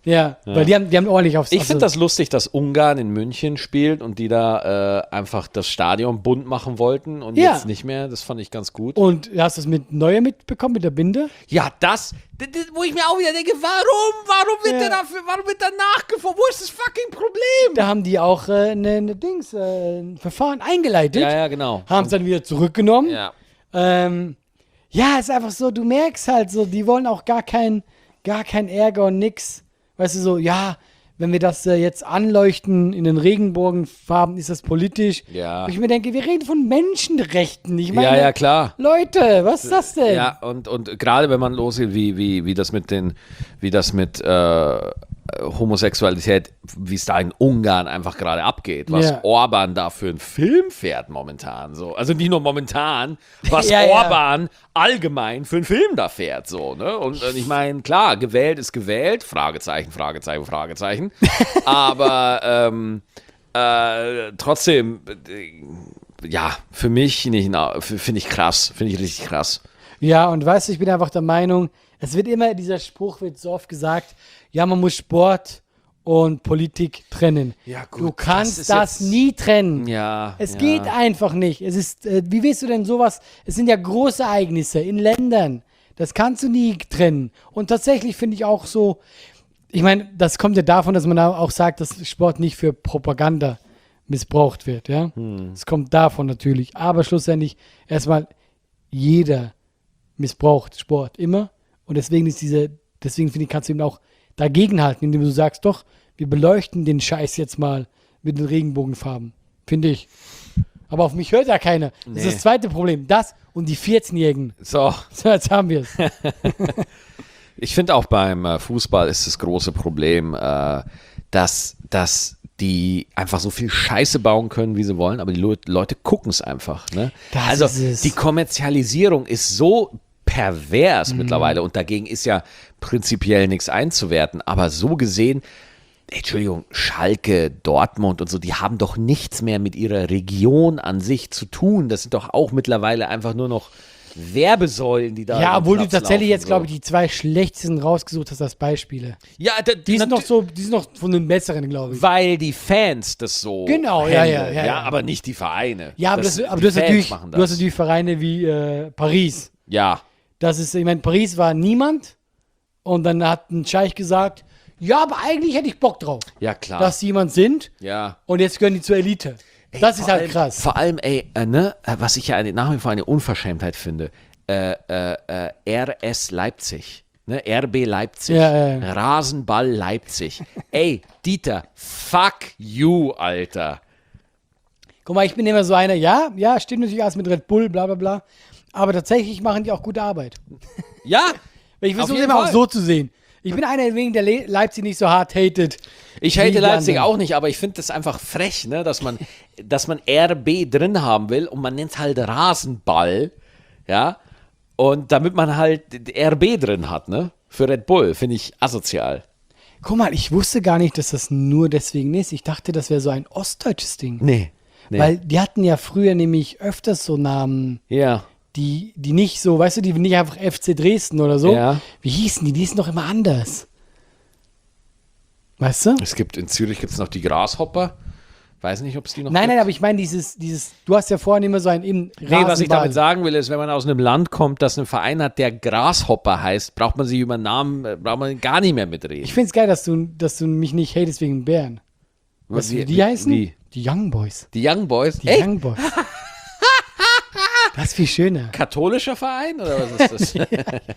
Ja, weil die haben, die haben ordentlich aufs... Ich also- finde das lustig, dass Ungarn in München spielt und die da äh, einfach das Stadion bunt machen wollten und Ja. jetzt nicht mehr. Das fand ich ganz gut. Und hast du das mit Neuer mitbekommen, mit der Binde? Ja, das, d- d- wo ich mir auch wieder denke, warum, warum wird Ja. der dafür, warum wird da nachgeforscht? Wo ist das fucking Problem? Da haben die auch äh, eine ne Dings, äh, ein Verfahren eingeleitet, Ja, ja, genau. haben es dann wieder zurückgenommen. Ja. Ähm, ja, ist einfach so, du merkst halt so, die wollen auch gar kein, gar kein Ärger und nix. Weißt du, so, ja, wenn wir das äh, jetzt anleuchten in den Regenbogenfarben, ist das politisch. Ja. Und ich mir denke, wir reden von Menschenrechten. Ich meine, Ja, ja, klar. Leute, was ist das denn? Ja, und, und gerade wenn man losgeht, wie, wie, wie das mit den, wie das mit äh, Homosexualität, wie es da in Ungarn einfach gerade abgeht, was Ja. Orban da für einen Film fährt momentan. So. Also nicht nur momentan, was Ja, ja. Orban allgemein für einen Film da fährt. So, ne? Und, und ich meine, klar, gewählt ist gewählt, Fragezeichen, Fragezeichen, Fragezeichen. Aber ähm, äh, trotzdem, äh, ja, für mich nicht, na- f- finde ich krass, finde ich richtig krass. Ja, und weißt du, ich bin einfach der Meinung, es wird immer, dieser Spruch wird so oft gesagt, ja, man muss Sport und Politik trennen. Ja, gut, du das kannst ist das, jetzt- nie trennen. Ja. Es ja. geht einfach nicht. Es ist, äh, wie willst du denn sowas? Es sind ja große Ereignisse in Ländern. Das kannst du nie trennen. Und tatsächlich finde ich auch so, ich meine, das kommt ja davon, dass man auch sagt, dass Sport nicht für Propaganda missbraucht wird, ja. Es kommt davon natürlich. Aber schlussendlich erstmal jeder missbraucht Sport immer. Und deswegen ist diese, deswegen finde ich, kannst du eben auch dagegenhalten, indem du sagst, doch, wir beleuchten den Scheiß jetzt mal mit den Regenbogenfarben. Finde ich. Aber auf mich hört ja keiner. Das Nee. ist das zweite Problem. Das und die vierzehn-Jährigen. So, So, jetzt haben wir es. ich finde auch beim äh, Fußball ist das große Problem, äh, dass, dass die einfach so viel Scheiße bauen können, wie sie wollen, aber die Leu- Leute gucken es einfach. Ne? Das also ist es. die Kommerzialisierung ist so pervers Mhm. mittlerweile und dagegen ist ja prinzipiell nichts einzuwerten, aber so gesehen, Entschuldigung, Schalke, Dortmund und so, die haben doch nichts mehr mit ihrer Region an sich zu tun. Das sind doch auch mittlerweile einfach nur noch Werbesäulen, die da Ja, über den obwohl du Platz tatsächlich laufen, jetzt, so. glaube ich, die zwei schlechtesten rausgesucht hast als Beispiele. Ja, d- Die sind natu- noch so, die sind noch von den besseren, glaube ich. weil die Fans das so Genau, ja, ja, handeln, ja, ja. aber nicht die Vereine. Ja, aber, das, die aber du, hast Fans natürlich, machen du hast das. natürlich Vereine wie äh, Paris. Ja, Das ist, ich meine, Paris war niemand und dann hat ein Scheich gesagt, ja, aber eigentlich hätte ich Bock drauf, ja klar. dass sie jemand sind ja. und jetzt gehören die zur Elite. Ey, das ist vor halt allem, krass. Vor allem, ey, äh, ne, äh, was ich ja eine, nach wie vor eine Unverschämtheit finde, äh, äh, äh, R S Leipzig, ne, R B Leipzig, Ja, ja, ja. Rasenball Leipzig. Ey, Dieter, fuck you, Alter. Guck mal, ich bin immer so einer, ja, ja, stimmt natürlich alles mit Red Bull, bla bla bla, aber tatsächlich machen die auch gute Arbeit. Ja, Ich Auf versuche jeden immer auch Fall. so zu sehen. Ich bin einer, wegen der Le Leipzig nicht so hart hated. ich wie hate die Leipzig anderen. auch nicht, aber ich finde das einfach frech, ne, dass man, dass man R B drin haben will und man nennt es halt Rasenball, ja, und damit man halt R B drin hat, ne, für Red Bull, finde ich asozial. Guck mal, ich wusste gar nicht, dass das nur deswegen ist. Ich dachte, das wäre so ein ostdeutsches Ding. Nee. nee. Weil die hatten ja früher nämlich öfters so Namen, ja. die, die nicht so, weißt du, die nicht einfach F C Dresden oder so. Ja. Wie hießen die? Die hießen doch immer anders. Weißt du? Es gibt in Zürich gibt's noch die Grashopper. Weiß nicht, ob es die noch Nein, gibt. nein, aber ich meine dieses, dieses, du hast ja vorhin immer so ein im Nee, was ich Rasenball. damit sagen will, ist, wenn man aus einem Land kommt, das einen Verein hat, der Grashopper heißt, braucht man sich über Namen, äh, braucht man gar nicht mehr mitreden. Ich finde es geil, dass du, dass du mich nicht hatest wegen Bären. Weißt du, wie die heißen? Wie? Die Young Boys. Die Young Boys? Die Ey, Young Boys. Das ist viel schöner. katholischer Verein oder was ist das? Ja,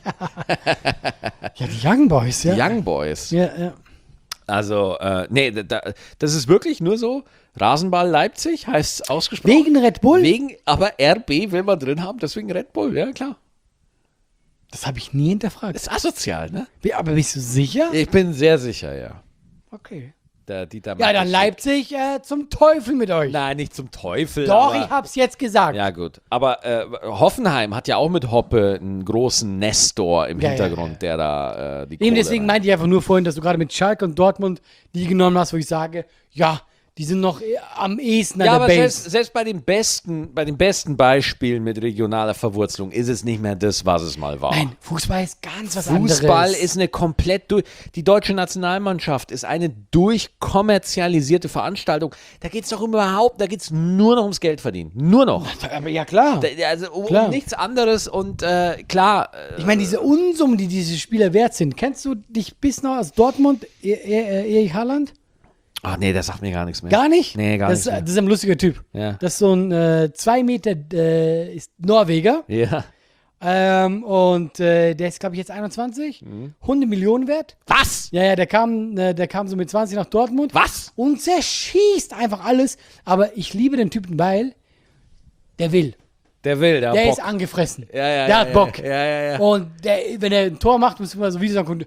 die Young Boys, ja. Die Young Boys. Ja, ja. Also, äh, nee, da, das ist wirklich nur so, Rasenball Leipzig heißt es ausgesprochen. Wegen Red Bull? Wegen, aber R B will man drin haben, deswegen Red Bull, ja klar. Das habe ich nie hinterfragt. Das ist asozial, ne? Wie- Aber bist du sicher? Ich bin sehr sicher, ja. Okay. Der Dieter Ja, mag dann das Leipzig äh, zum Teufel mit euch. nicht. Nein, nicht zum Teufel. Doch, aber, ich hab's jetzt gesagt. Ja, gut. Aber äh, Hoffenheim hat ja auch mit Hoppe einen großen Nestor im Ja, ja, Hintergrund, ja. der da äh, die Eben Kohle deswegen rein- meinte ich einfach nur vorhin, dass du gerade mit Schalke und Dortmund die genommen hast, wo ich sage, ja, die sind noch eher am ehesten Ja, an der aber Base. selbst, selbst bei den besten, bei den besten Beispielen mit regionaler Verwurzelung ist es nicht mehr das, was es mal war. Nein, Fußball ist ganz was anderes. Fußball ist eine komplett durch. Die deutsche Nationalmannschaft ist eine durchkommerzialisierte Veranstaltung. Da geht es doch überhaupt, da geht es nur noch ums Geld verdienen. Nur noch. Aber ja, klar. Da- Also um, Klar. um nichts anderes und äh, klar. Äh, Ich meine, diese Unsummen, die diese Spieler wert sind. Kennst du dich bis noch aus Dortmund, E- E- Erich Haaland? Ach nee, das sagt mir gar nichts mehr. Gar nicht? Nee, gar das, nichts mehr. Das ist ein lustiger Typ. Ja. Das ist so ein äh, zwei Meter äh, ist Norweger. Ja. Ähm, und äh, der ist, glaube ich, jetzt einundzwanzig. Mhm. hundert Millionen wert. Was? Ja, ja, der kam, äh, der kam so mit zwanzig nach Dortmund. Was? Und zerschießt einfach alles. Aber ich liebe den Typen, weil der will. Der will, der, Der hat Bock. ist angefressen. Ja, ja, der ja, hat ja, Bock. Ja, ja, ja. Und der, wenn er ein Tor macht, muss man so Videos angucken.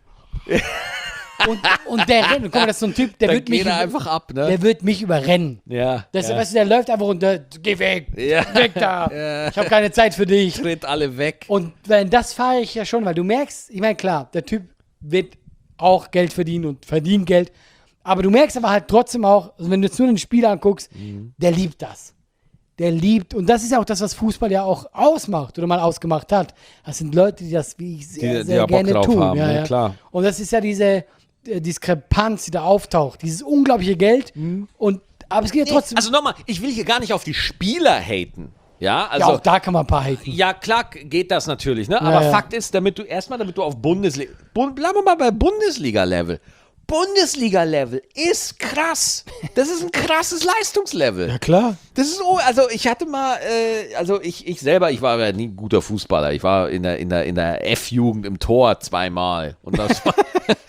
und, und der rennt. Guck mal, das ist so ein Typ, der Dann wird mich, geht er über- einfach ab, ne? der wird mich überrennen. ja. Das, ja. weißt du, der läuft einfach und der, geh weg, Ja. weg da. Ich habe keine Zeit für dich. Tritt alle weg. Und wenn das fahre ich ja schon, weil du merkst, ich meine, klar, der Typ wird auch Geld verdienen und verdient Geld. Aber du merkst aber halt trotzdem auch, also wenn du jetzt nur den Spieler anguckst, Mhm. der liebt das. Der liebt, und das ist ja auch das, was Fußball ja auch ausmacht oder mal ausgemacht hat. Das sind Leute, die das wie ich sehr, Die- die sehr ja Bock gerne drauf tun. haben, ja, ne, ja. klar. Und das ist ja diese äh, Diskrepanz, die da auftaucht. Dieses unglaubliche Geld. Und, aber es geht ja trotzdem. Also nochmal, ich will hier gar nicht auf die Spieler haten. Ja, also. ja, auch da kann man ein paar haten. Ja, klar geht das natürlich, ne? Aber ja. Fakt ist, damit du erstmal, damit du auf Bundesliga, Bund, bleiben wir mal bei Bundesliga-Level. Bundesliga-Level ist krass. Das ist ein krasses Leistungslevel. Klar. Das ist, oh, also ich hatte mal, äh, also ich, ich selber, ich war ja nie ein guter Fußballer. Ich war in der, in der, in der F-Jugend im Tor zweimal. Und das war,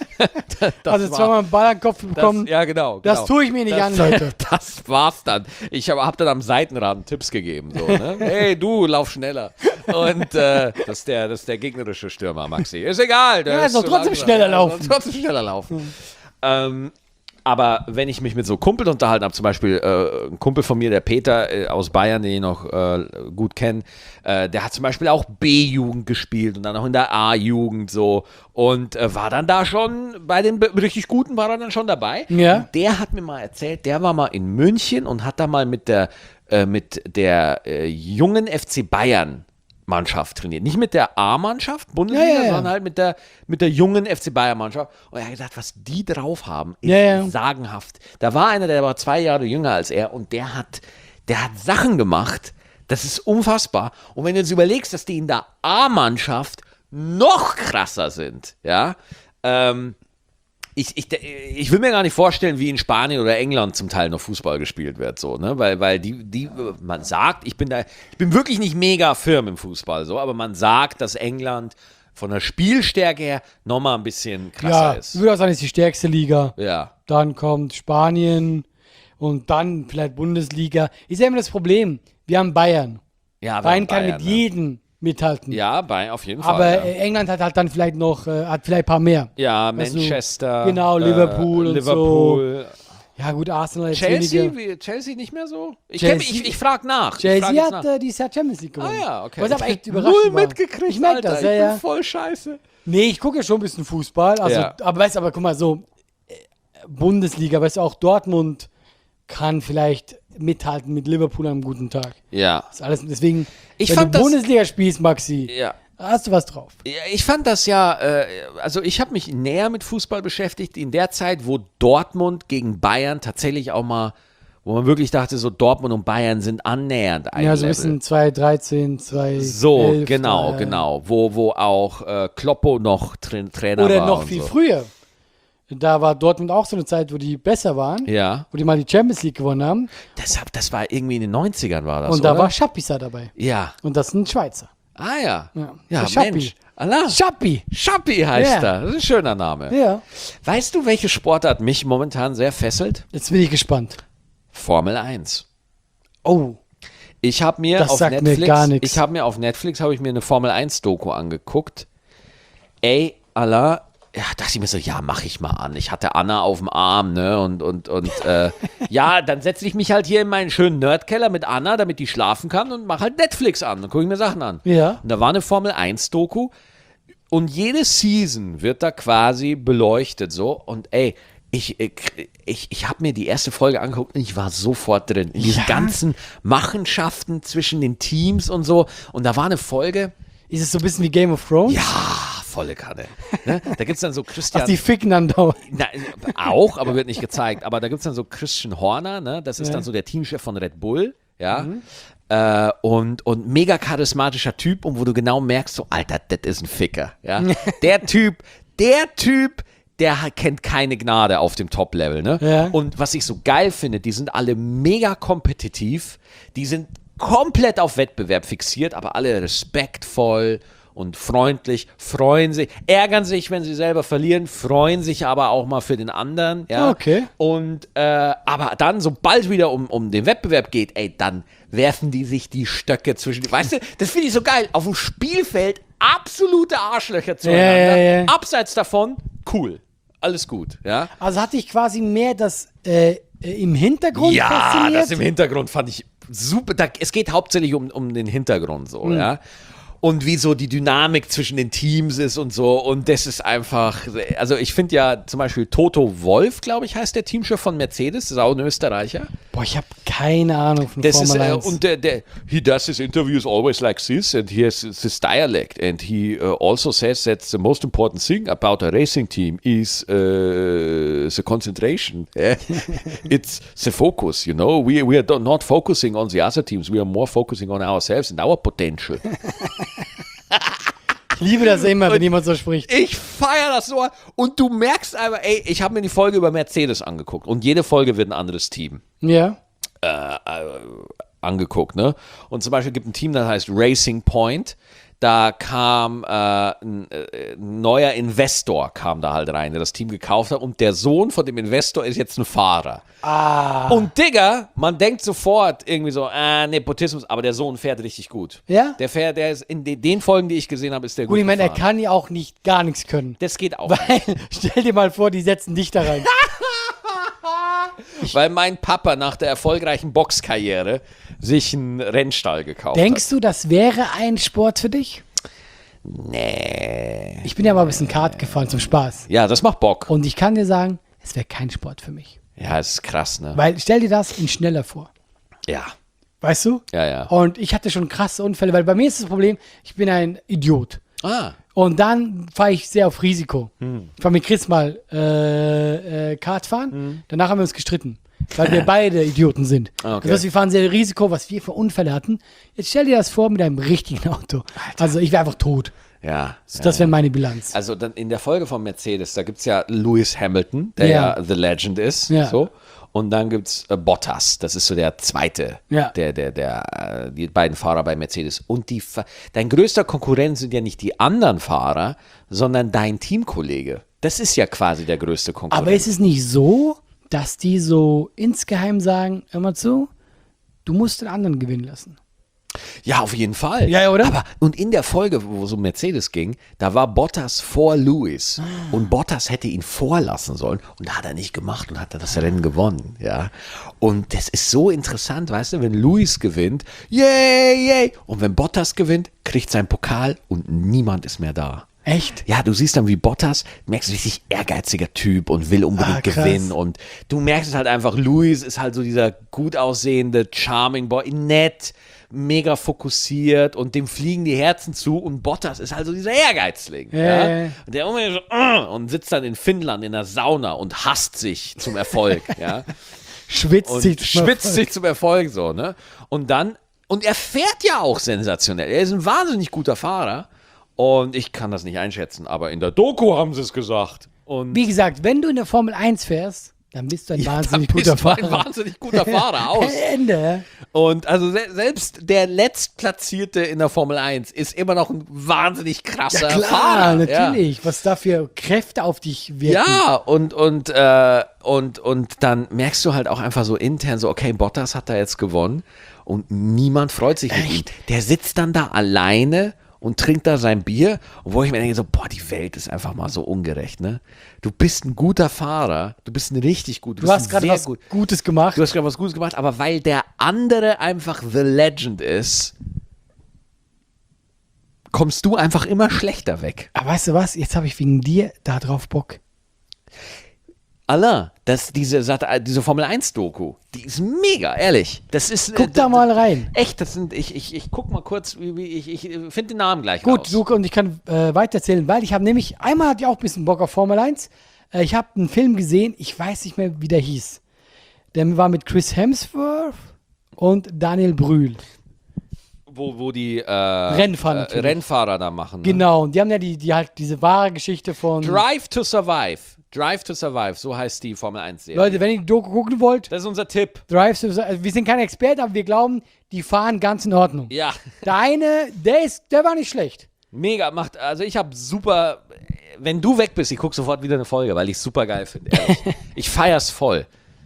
das Also war- zweimal einen Ball an den Kopf das, bekommen. ja, genau, das genau. tue ich mir nicht das, an, Leute. Das war's dann. Ich habe hab dann am Seitenrand Tipps gegeben. So, ne? Hey, du, lauf schneller. Und äh, das, ist der, das ist der gegnerische Stürmer, Maxi. Ist egal. Der Ja, ist soll zu trotzdem langsam. schneller Ja, laufen. soll trotzdem schneller laufen. Ähm, aber wenn ich mich mit so Kumpeln unterhalten habe, zum Beispiel äh, ein Kumpel von mir, der Peter äh, aus Bayern, den ich noch äh, gut kenne, äh, der hat zum Beispiel auch B-Jugend gespielt und dann auch in der A-Jugend so und äh, war dann da schon, bei den be- richtig Guten war er dann schon dabei. Ja. Und der hat mir mal erzählt, der war mal in München und hat da mal mit der, äh, mit der äh, jungen F C Bayern Mannschaft trainiert. Nicht mit der A-Mannschaft, Bundesliga, Ja, ja, ja. sondern halt mit der, mit der jungen F C Bayern-Mannschaft. Und er hat gesagt, was die drauf haben, ist Ja, ja. sagenhaft. Da war einer, der war zwei Jahre jünger als er und der hat, der hat Sachen gemacht, das ist unfassbar. Und wenn du jetzt überlegst, dass die in der A-Mannschaft noch krasser sind, ja, ähm, ich, ich, ich will mir gar nicht vorstellen, wie in Spanien oder England zum Teil noch Fußball gespielt wird, so, ne? Weil, weil die, die, man sagt, ich bin da, ich bin wirklich nicht mega firm im Fußball, so, aber man sagt, dass England von der Spielstärke her nochmal ein bisschen krasser Ja, ich ist. würde auch sagen, das ist die stärkste Liga. Ja. Dann kommt Spanien und dann vielleicht Bundesliga. Ist ja immer das Problem. Wir haben Bayern. Ja, wir Bayern haben kann Bayern, mit ne? jedem mithalten. Ja, bei, auf jeden Fall. Aber ja. äh, England hat halt dann vielleicht noch, äh, hat vielleicht ein paar mehr. Ja, Weißt du, Manchester. genau, Liverpool äh, und Liverpool. Ja gut, Arsenal jetzt Chelsea, weniger. wie, Chelsea nicht mehr so? Ich, Chelsea- kenn mich- ich, ich frage nach. ich frag Chelsea jetzt hat nach. äh, dieses Jahr Champions League gewonnen. Ah ja, okay. Was aber echt überraschend Null war. mitgekriegt, Ich merke Alter. das, ja, ich ja. bin voll scheiße. Nee, ich gucke ja schon ein bisschen Fußball. Also, Ja. aber weißt aber guck mal, so äh, Bundesliga, weißt du, auch Dortmund kann vielleicht mithalten mit Liverpool an einem guten Tag. Ja. Das ist alles, deswegen, Ich wenn fand du das- Bundesliga spielst, Maxi, Ja. hast du was drauf. Ja, ich fand das ja, äh, also ich habe mich näher mit Fußball beschäftigt in der Zeit, wo Dortmund gegen Bayern tatsächlich auch mal, wo man wirklich dachte, so Dortmund und Bayern sind annähernd ein Ja, so ein Level. bisschen zwanzig dreizehn, zwanzig So, elf, genau, äh, genau, wo, wo auch äh, Kloppo noch Tra Trainer Oder war. noch und viel so. früher. Da war Dortmund auch so eine Zeit, wo die besser waren, Ja, wo die mal die Champions League gewonnen haben. deshalb, das war irgendwie in den neunzigern war das, Und da oder? war Schapisa dabei. Ja, Und das ist ein Schweizer. ah ja, Ja, ja, der Schappi. Mensch, Allah. Schappi! Schappi heißt Ja. er, das ist ein schöner Name. Ja. Weißt du, welche Sportart mich momentan sehr fesselt? Jetzt bin ich gespannt. Formel eins. Oh. Ich habe mir Das auf sagt mir Netflix, gar nix. ich habe mir auf Netflix habe ich mir eine Formel eins Doku angeguckt. Ey, Allah, ja, dachte ich mir so, ja, mach ich mal an. Ich hatte Anna auf dem Arm, ne, und und und äh, ja, dann setze ich mich halt hier in meinen schönen Nerdkeller mit Anna, damit die schlafen kann und mach halt Netflix an. Dann gucke ich mir Sachen an. Ja. Und da war eine Formel eins Doku und jede Season wird da quasi beleuchtet so und ey, ich, ich, ich, ich habe mir die erste Folge angeguckt und ich war sofort drin. In diesen Ja? ganzen Machenschaften zwischen den Teams und so. Und da war eine Folge, Ist es so ein bisschen wie Game of Thrones? ja, volle Kanne. Ne? Da gibt es dann so Christian. Ach, die ficken dann dauernd. Na, auch, aber wird nicht gezeigt. Aber da gibt es dann so Christian Horner, ne? Das ist Ja. dann so der Teamchef von Red Bull, ja. Äh, und, und mega charismatischer Typ, und wo du genau merkst, so, Alter, das ist ein Ficker, ja. Der Typ, der Typ, der hat- kennt keine Gnade auf dem Top-Level, ne? Ja. Und was ich so geil finde, die sind alle mega kompetitiv, die sind komplett auf Wettbewerb fixiert, aber alle respektvoll und freundlich, freuen sich, ärgern sich, wenn sie selber verlieren, freuen sich aber auch mal für den anderen. Ja? Okay. Und äh, aber dann, sobald wieder um, um den Wettbewerb geht, ey, dann werfen die sich die Stöcke zwischen die. Weißt du, das finde ich so geil. Auf dem Spielfeld absolute Arschlöcher zueinander. Ja, ja, ja. Abseits davon, cool. Alles gut, ja. Also hatte ich quasi mehr das äh, äh, im Hintergrund Ja, fasziniert? das im Hintergrund fand ich super. Da, es geht hauptsächlich um, um den Hintergrund so, Mhm. ja. Und wie so die Dynamik zwischen den Teams ist und so. Und das ist einfach, also ich finde ja zum Beispiel Toto Wolff, glaube ich, heißt der Teamchef von Mercedes, das ist auch ein Österreicher. Boah, ich habe keine Ahnung von Das ist, Formel äh, eins. und der, der, he does his interviews always like this, and he has this dialect, and he uh, also says that the most important thing about a racing team is uh, the concentration. Eh? It's the focus, you know. We we are not focusing on the other teams, we are more focusing on ourselves and our potential. Ich liebe das immer, wenn jemand so spricht. Ich feiere das so. Und du merkst einfach, ey, ich habe mir die Folge über Mercedes angeguckt, und jede Folge wird ein anderes Team Ja. angeguckt, ne? Und zum Beispiel gibt ein Team, das heißt Racing Point. Da kam äh, ein äh, neuer Investor, kam da halt rein, der das Team gekauft hat, und der Sohn von dem Investor ist jetzt ein Fahrer. Ah. Und Digga, man denkt sofort irgendwie so, äh, Nepotismus, aber der Sohn fährt richtig gut. Ja? Der fährt, der ist in den, den Folgen, die ich gesehen habe, ist der gut Gut, ich meine, er gefahren. kann ja auch nicht gar nichts können. Das geht auch. Weil, stell dir mal vor, die setzen dich da rein. Weil mein Papa nach der erfolgreichen Boxkarriere sich einen Rennstall gekauft Denkst du, das wäre ein Sport für dich? hat. Nee. Ich bin ja mal ein bisschen Kart gefahren zum Spaß. Ja, das macht Bock. Und ich kann dir sagen, es wäre kein Sport für mich. Ja, es ist krass, ne? Weil, stell dir das in schneller vor. Ja. Weißt du? Ja, ja. Und ich hatte schon krasse Unfälle, weil bei mir ist das Problem, ich bin ein Idiot. Ah. Und dann fahre ich sehr auf Risiko. Hm. Ich war mit Chris mal äh, äh, Kart fahren, Hm. danach haben wir uns gestritten, weil wir beide Idioten sind. Okay. Das heißt, wir fahren sehr Risiko, was wir für Unfälle hatten. Jetzt stell dir das vor mit einem richtigen Auto. Also ich wäre einfach tot. Ja. Das wäre meine Bilanz. Also dann in der Folge von Mercedes, da gibt es ja Lewis Hamilton, der Ja. ja, The Legend ist. Ja. So. Und dann gibt es äh, Bottas, das ist so der zweite, Ja. der, der, der, äh, die beiden Fahrer bei Mercedes. Und die, Fa- dein größter Konkurrent sind ja nicht die anderen Fahrer, sondern dein Teamkollege. Das ist ja quasi der größte Konkurrent. Aber ist es nicht so, dass die so insgeheim sagen, immer zu, du musst den anderen gewinnen lassen? Ja, auf jeden Fall. Ja, oder? Aber, und in der Folge, wo es um Mercedes ging, da war Bottas vor Lewis. Und Bottas hätte ihn vorlassen sollen. Und hat er nicht gemacht und hat er das Rennen gewonnen. Ja. Und das ist so interessant, weißt du, wenn Lewis gewinnt, yay, yay. Und wenn Bottas gewinnt, kriegt sein Pokal und niemand ist mehr da. Echt? Ja, du siehst dann, wie Bottas, merkst du, richtig ehrgeiziger Typ und will unbedingt Ah, krass. gewinnen. Und du merkst es halt einfach, Lewis ist halt so dieser gut aussehende, charming Boy, nett, mega fokussiert, und dem fliegen die Herzen zu, und Bottas ist halt so dieser Ehrgeizling. Ja, Ja, ja, ja. Und der unbedingt so, äh, und sitzt dann in Finnland in der Sauna und hasst sich zum Erfolg. Ja. Schwitzt Und sich. zum schwitzt Erfolg. sich zum Erfolg so, ne? Und dann, und er fährt ja auch sensationell. Er ist ein wahnsinnig guter Fahrer. Und ich kann das nicht einschätzen, aber in der Doku haben sie es gesagt. Und Wie gesagt, wenn du in der Formel eins fährst, dann bist du ein wahnsinnig dann guter bist du ein Fahrer. wahnsinnig guter Fahrer aus. Ende. Und also se selbst der Letztplatzierte in der Formel eins ist immer noch ein wahnsinnig krasser Ja klar, Fahrer. natürlich. Was da für Kräfte auf dich wirken. Ja, und, und, äh, und, und dann merkst du halt auch einfach so intern so, okay, Bottas hat da jetzt gewonnen und niemand freut sich mit ihm. Der sitzt dann da alleine und trinkt da sein Bier, und wo ich mir denke so, boah, die Welt ist einfach mal so ungerecht, ne? Du bist ein guter Fahrer, du bist ein richtig gut, du, Du bist hast ein gerade sehr was gut. Gutes gemacht. Du hast gerade was Gutes gemacht, aber weil der andere einfach the legend ist, kommst du einfach immer schlechter weg. Aber weißt du was? Jetzt habe ich wegen dir da drauf Bock. Alain, das, diese, Sat- diese Formel eins Doku, die ist mega, ehrlich. Das ist, Guck äh, da mal rein. Echt, das sind, ich, ich, ich guck mal kurz, wie, wie ich, ich finde den Namen gleich Gut, raus. Luke, und ich kann äh, weitererzählen, weil ich habe nämlich, einmal hatte ich auch ein bisschen Bock auf Formel eins. Äh, ich habe einen Film gesehen, ich weiß nicht mehr, wie der hieß. Der war mit Chris Hemsworth und Daniel Brühl. Wo, wo die äh, Rennfahrer äh, natürlich. Rennfahrer da machen. Ne? Genau, und die haben ja die, die halt diese wahre Geschichte von. Drive to Survive. Drive to Survive, so heißt die Formel eins Serie. Leute, wenn ihr die Doku gucken wollt, Das ist unser Tipp. Drive to, also wir sind keine Experten, aber wir glauben, die fahren ganz in Ordnung. Ja, Der eine, der ist, der war nicht schlecht. mega. Macht, also ich habe super, wenn du weg bist, ich gucke sofort wieder eine Folge, weil ich es super geil finde. ehrlich. Ich feier's voll.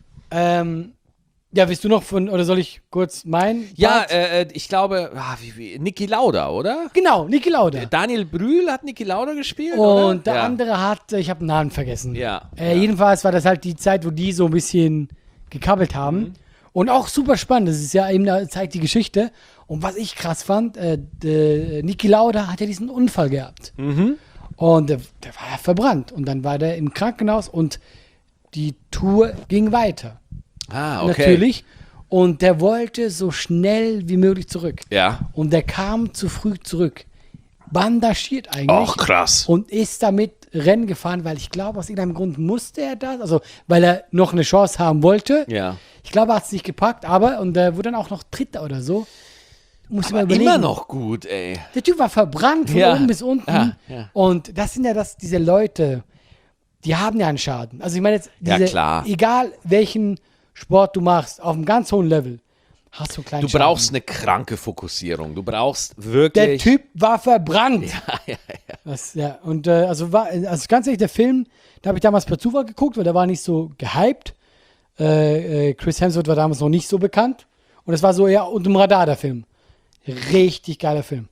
Ähm, ja, willst du noch von, oder soll ich kurz meinen? Ja, Part? äh, äh, ich glaube, ah, wie, wie, Niki Lauda, oder? Genau, Niki Lauda. Daniel Brühl hat Niki Lauda gespielt, Und oder? der ja. andere hat, äh, ich habe den Namen vergessen. Ja, Äh, ja. Jedenfalls war das halt die Zeit, wo die so ein bisschen gekabbelt haben. Mhm. Und auch super spannend. Das ist ja eben, da zeigt die Geschichte. Und was ich krass fand, äh, der Niki Lauda hat ja diesen Unfall gehabt. Mhm. Und der, der war ja verbrannt. Und dann war der im Krankenhaus und die Tour ging weiter. Ah, okay. Natürlich. Und der wollte so schnell wie möglich zurück. Ja. Und der kam zu früh zurück. Bandagiert eigentlich. Ach, krass. Und ist damit Rennen gefahren, weil ich glaube, aus irgendeinem Grund musste er das. Also, weil er noch eine Chance haben wollte. Ja. Ich glaube, er hat es nicht gepackt, aber, und er wurde dann auch noch Dritter oder so. Muss ich mal überlegen. Immer noch gut, ey. Der Typ war verbrannt von Ja. oben bis unten. Ja, ja. Und das sind ja das, diese Leute, die haben ja einen Schaden. Also ich meine jetzt, Ja, diese, klar. egal welchen Sport du machst, auf einem ganz hohen Level, hast du einen kleinen Du Schaden. brauchst eine kranke Fokussierung. Du brauchst Der wirklich. Typ war verbrannt. Ja, ja, ja. Das, ja, und äh, also war, also ganz ehrlich, der Film, da habe ich damals per Zufall geguckt, weil der war nicht so gehypt. Äh, äh, Chris Hemsworth war damals noch nicht so bekannt. Und es war so eher unter dem Radar, der Film. Richtig geiler Film.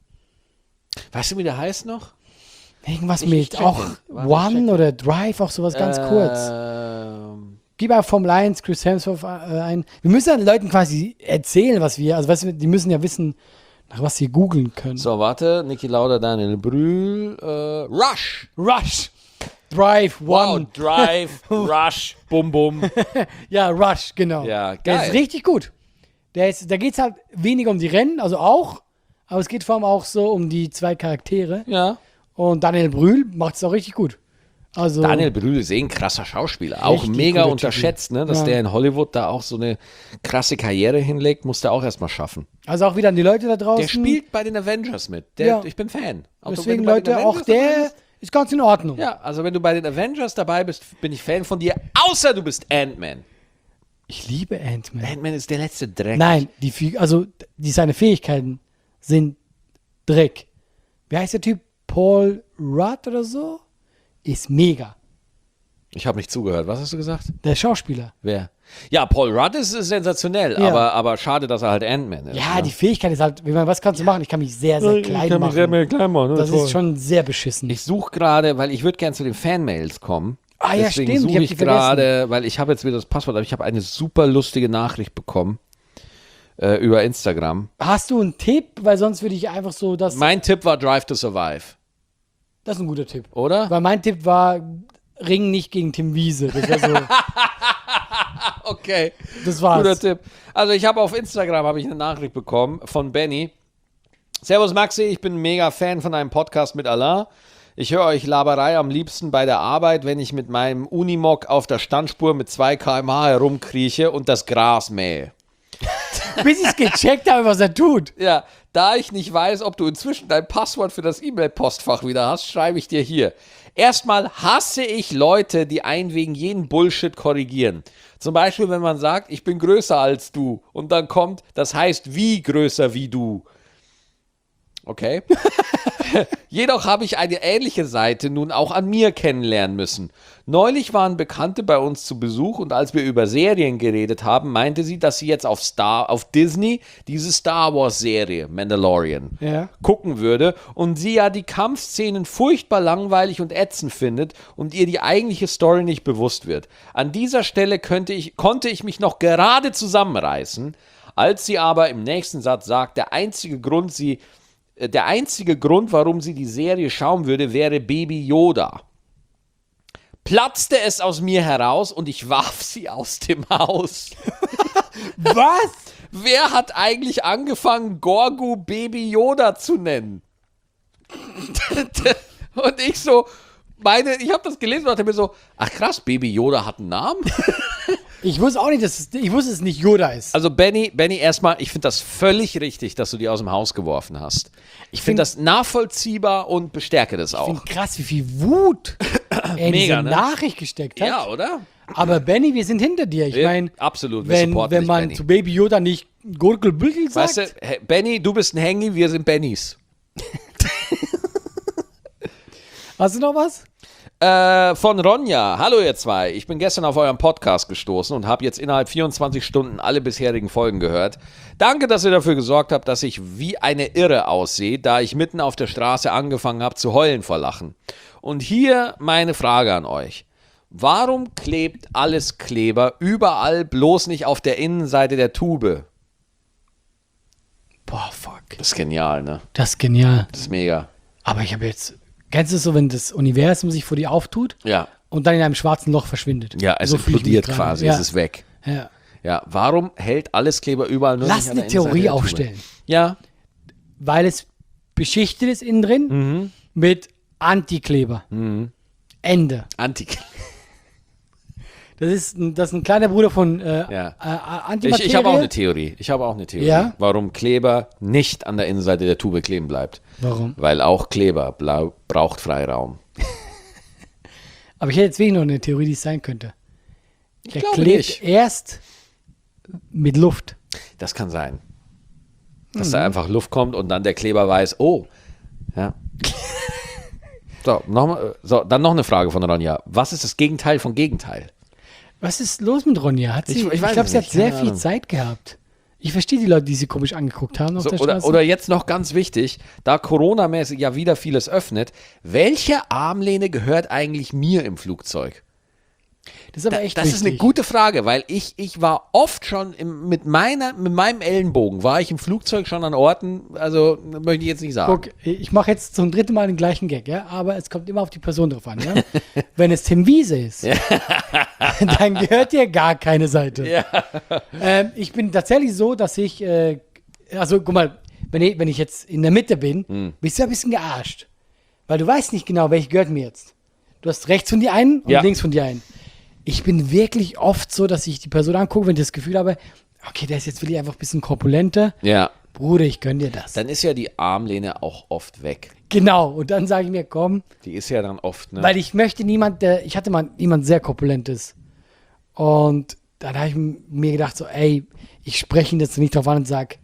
Weißt du, wie der heißt noch? Irgendwas Ich- mit ich check auch den. Warte, ich check One oder Drive, auch sowas ganz kurz. Ähm, Gib einfach Formel eins, Chris Hemsworth äh, ein. Wir müssen ja den Leuten quasi erzählen, was wir, also weißt du, die müssen ja wissen, nach was sie googeln können. So, warte. Niki Lauda, Daniel Brühl. Äh, Rush. Rush. Drive, Wow, One. Drive, Rush, Bum Bum. Ja, Rush, genau. Ja, Der geil. ist richtig gut. Der ist, da geht es halt weniger um die Rennen, also auch, aber es geht vor allem auch so um die zwei Charaktere. Ja. Und Daniel Brühl macht es auch richtig gut. Also, Daniel Brühl ist eh ein krasser Schauspieler. Auch Richtig mega guter unterschätzt, Typ. ne? Dass Ja. der in Hollywood da auch so eine krasse Karriere hinlegt, muss der auch erstmal schaffen. also auch wieder an die Leute da draußen. Der spielt bei den Avengers mit. Der, Ja. Ich bin Fan. Auch wenn Deswegen, du bei den Leute, auch Avengers dabei der bist- ist ganz in Ordnung. Ja, also wenn du bei den Avengers dabei bist, bin ich Fan von dir, außer du bist Ant-Man. Ich liebe Ant-Man. Ant-Man ist der letzte Dreck. Nein, die, Fü- also die, seine Fähigkeiten sind Dreck. Wie heißt der Typ? Paul Rudd oder so? Ist mega. Ich habe nicht zugehört. Was hast du gesagt? Der Schauspieler. Wer? Ja, Paul Rudd ist, ist sensationell, Ja. aber, aber schade, dass er halt Ant-Man ist. Ja, ne? die Fähigkeit ist halt, wie man, was kannst du machen? Ich kann mich sehr, sehr klein machen. klein machen. Das ist schon sehr beschissen. Ich suche gerade, weil ich würde gerne zu den Fanmails kommen. Ah, ja, Deswegen stimmt, ich suche hab ich die vergessen. gerade, weil ich habe jetzt wieder das Passwort, aber ich habe eine super lustige Nachricht bekommen äh, über Instagram. Hast du einen Tipp? Weil sonst würde ich einfach so, das, Mein Tipp war Drive to Survive, das ist ein guter Tipp. oder? Weil mein Tipp war, Ring nicht gegen Tim Wiese. Das, wär so, Okay. das war's. Guter Tipp. Also ich habe auf Instagram habe ich eine Nachricht bekommen von Benny. Servus Maxi, ich bin mega Fan von einem Podcast mit Alain. Ich höre euch Laberei am liebsten bei der Arbeit, wenn ich mit meinem Unimog auf der Standspur mit zwei Kilometer pro Stunde herumkrieche und das Gras mähe. Bis ich es gecheckt habe, was er tut. Ja, da ich nicht weiß, ob du inzwischen dein Passwort für das E-Mail-Postfach wieder hast, schreibe ich dir hier. Erstmal hasse ich Leute, die einen wegen jeden Bullshit korrigieren. Zum Beispiel, wenn man sagt, ich bin größer als du und dann kommt, das heißt wie größer wie du. Okay. Jedoch habe ich eine ähnliche Seite nun auch an mir kennenlernen müssen. Neulich waren Bekannte bei uns zu Besuch und als wir über Serien geredet haben, meinte sie, dass sie jetzt auf Star, auf Disney diese Star Wars Serie Mandalorian Ja. gucken würde und sie ja die Kampfszenen furchtbar langweilig und ätzend findet und ihr die eigentliche Story nicht bewusst wird. An dieser Stelle könnte ich, konnte ich mich noch gerade zusammenreißen, als sie aber im nächsten Satz sagt, der einzige Grund, sie Der einzige Grund, warum sie die Serie schauen würde, wäre Baby Yoda. platzte es aus mir heraus und ich warf sie aus dem Haus. Was? Wer hat eigentlich angefangen, Gorgu Baby Yoda zu nennen? Und ich so, meine, ich habe das gelesen und dachte mir so, ach krass, Baby Yoda hat einen Namen? Ich wusste auch nicht, dass es, ich wusste, dass es nicht Yoda ist. Also Benny, Benny, erstmal, ich finde das völlig richtig, dass du die aus dem Haus geworfen hast. Ich finde das nachvollziehbar und bestärke das Ich auch. finde krass, wie viel Wut er in Mega, diese ne? Nachricht gesteckt hat. Ja, oder? Aber Benny, wir sind hinter dir. Ich Ja, meine, absolut, wir wenn, supporten wenn dich, man Benny. zu Baby Yoda nicht Gurgelbügel sagt, Weißt du, hey, Benny, du bist ein Hengi, wir sind Bennys. hast du noch was? Äh, von Ronja. Hallo ihr zwei. Ich bin gestern auf euren Podcast gestoßen und habe jetzt innerhalb vierundzwanzig Stunden alle bisherigen Folgen gehört. Danke, dass ihr dafür gesorgt habt, dass ich wie eine Irre aussehe, da ich mitten auf der Straße angefangen habe zu heulen vor Lachen. Und hier meine Frage an euch. Warum klebt alles Kleber überall, bloß nicht auf der Innenseite der Tube? Boah, fuck. Das ist genial, ne? Das ist genial. Das ist mega. Aber ich habe jetzt, kennst du es so, wenn das Universum sich vor dir auftut Ja. und dann in einem schwarzen Loch verschwindet? Ja, es So fühl ich mich explodiert gerade. quasi, Ja. es ist weg. Ja. Ja, warum hält alles Kleber überall nur Lass nicht an der eine Theorie Innenseite der Tube? aufstellen. Ja. Weil es beschichtet ist innen drin Mhm. mit Antikleber. Ende. Anti. Das ist, ein, das ist ein kleiner Bruder von äh, Ja. äh, Ich, Antimaterie. ich habe auch eine Theorie. Ich habe auch eine Theorie, Ja? warum Kleber nicht an der Innenseite der Tube kleben bleibt. Warum? Weil auch Kleber blau, braucht Freiraum. Aber ich hätte jetzt wirklich noch eine Theorie, die es sein könnte. Der glaube klebt nicht. erst mit Luft. Das kann sein. Dass da einfach Luft kommt und dann der Kleber weiß, oh, ja. So, noch mal, so, dann noch eine Frage von Ronja. Was ist das Gegenteil von Gegenteil? Was ist los mit Ronja? Hat sie, Ich- ich ich weiß glaube, es sie hat nicht, sehr keine viel Ahnung. Zeit gehabt. Ich verstehe die Leute, die sie komisch angeguckt haben auf So, der oder, Straße. oder jetzt noch ganz wichtig, da Corona-mäßig ja wieder vieles öffnet, welche Armlehne gehört eigentlich mir im Flugzeug? das ist aber Da, echt das ist eine wichtig. gute Frage, weil ich, ich war oft schon im, mit, meiner, mit meinem Ellenbogen, war ich im Flugzeug schon an Orten, also möchte ich jetzt nicht sagen. Guck, ich mache jetzt zum dritten Mal den gleichen Gag, ja, aber es kommt immer auf die Person drauf an, ja. Wenn es Tim Wiese ist, dann gehört dir gar keine Seite. Ja. Ähm, ich bin tatsächlich so, dass ich, äh, also guck mal, wenn ich, wenn ich jetzt in der Mitte bin, Hm. bist du ein bisschen gearscht. Weil du weißt nicht genau, welche gehört mir jetzt. Du hast rechts von dir einen und Ja. links von dir einen. Ich bin wirklich oft so, dass ich die Person angucke, wenn ich das Gefühl habe, okay, der ist jetzt wirklich einfach ein bisschen korpulenter. Ja, Bruder, ich gönn dir das. dann ist ja die Armlehne auch oft weg. Genau, und dann sage ich mir, komm, Die ist ja dann oft, ne? weil ich möchte niemand, der, ich hatte mal jemand sehr korpulentes. Und dann habe ich mir gedacht, so, ey, ich spreche ihn jetzt nicht drauf an und sage,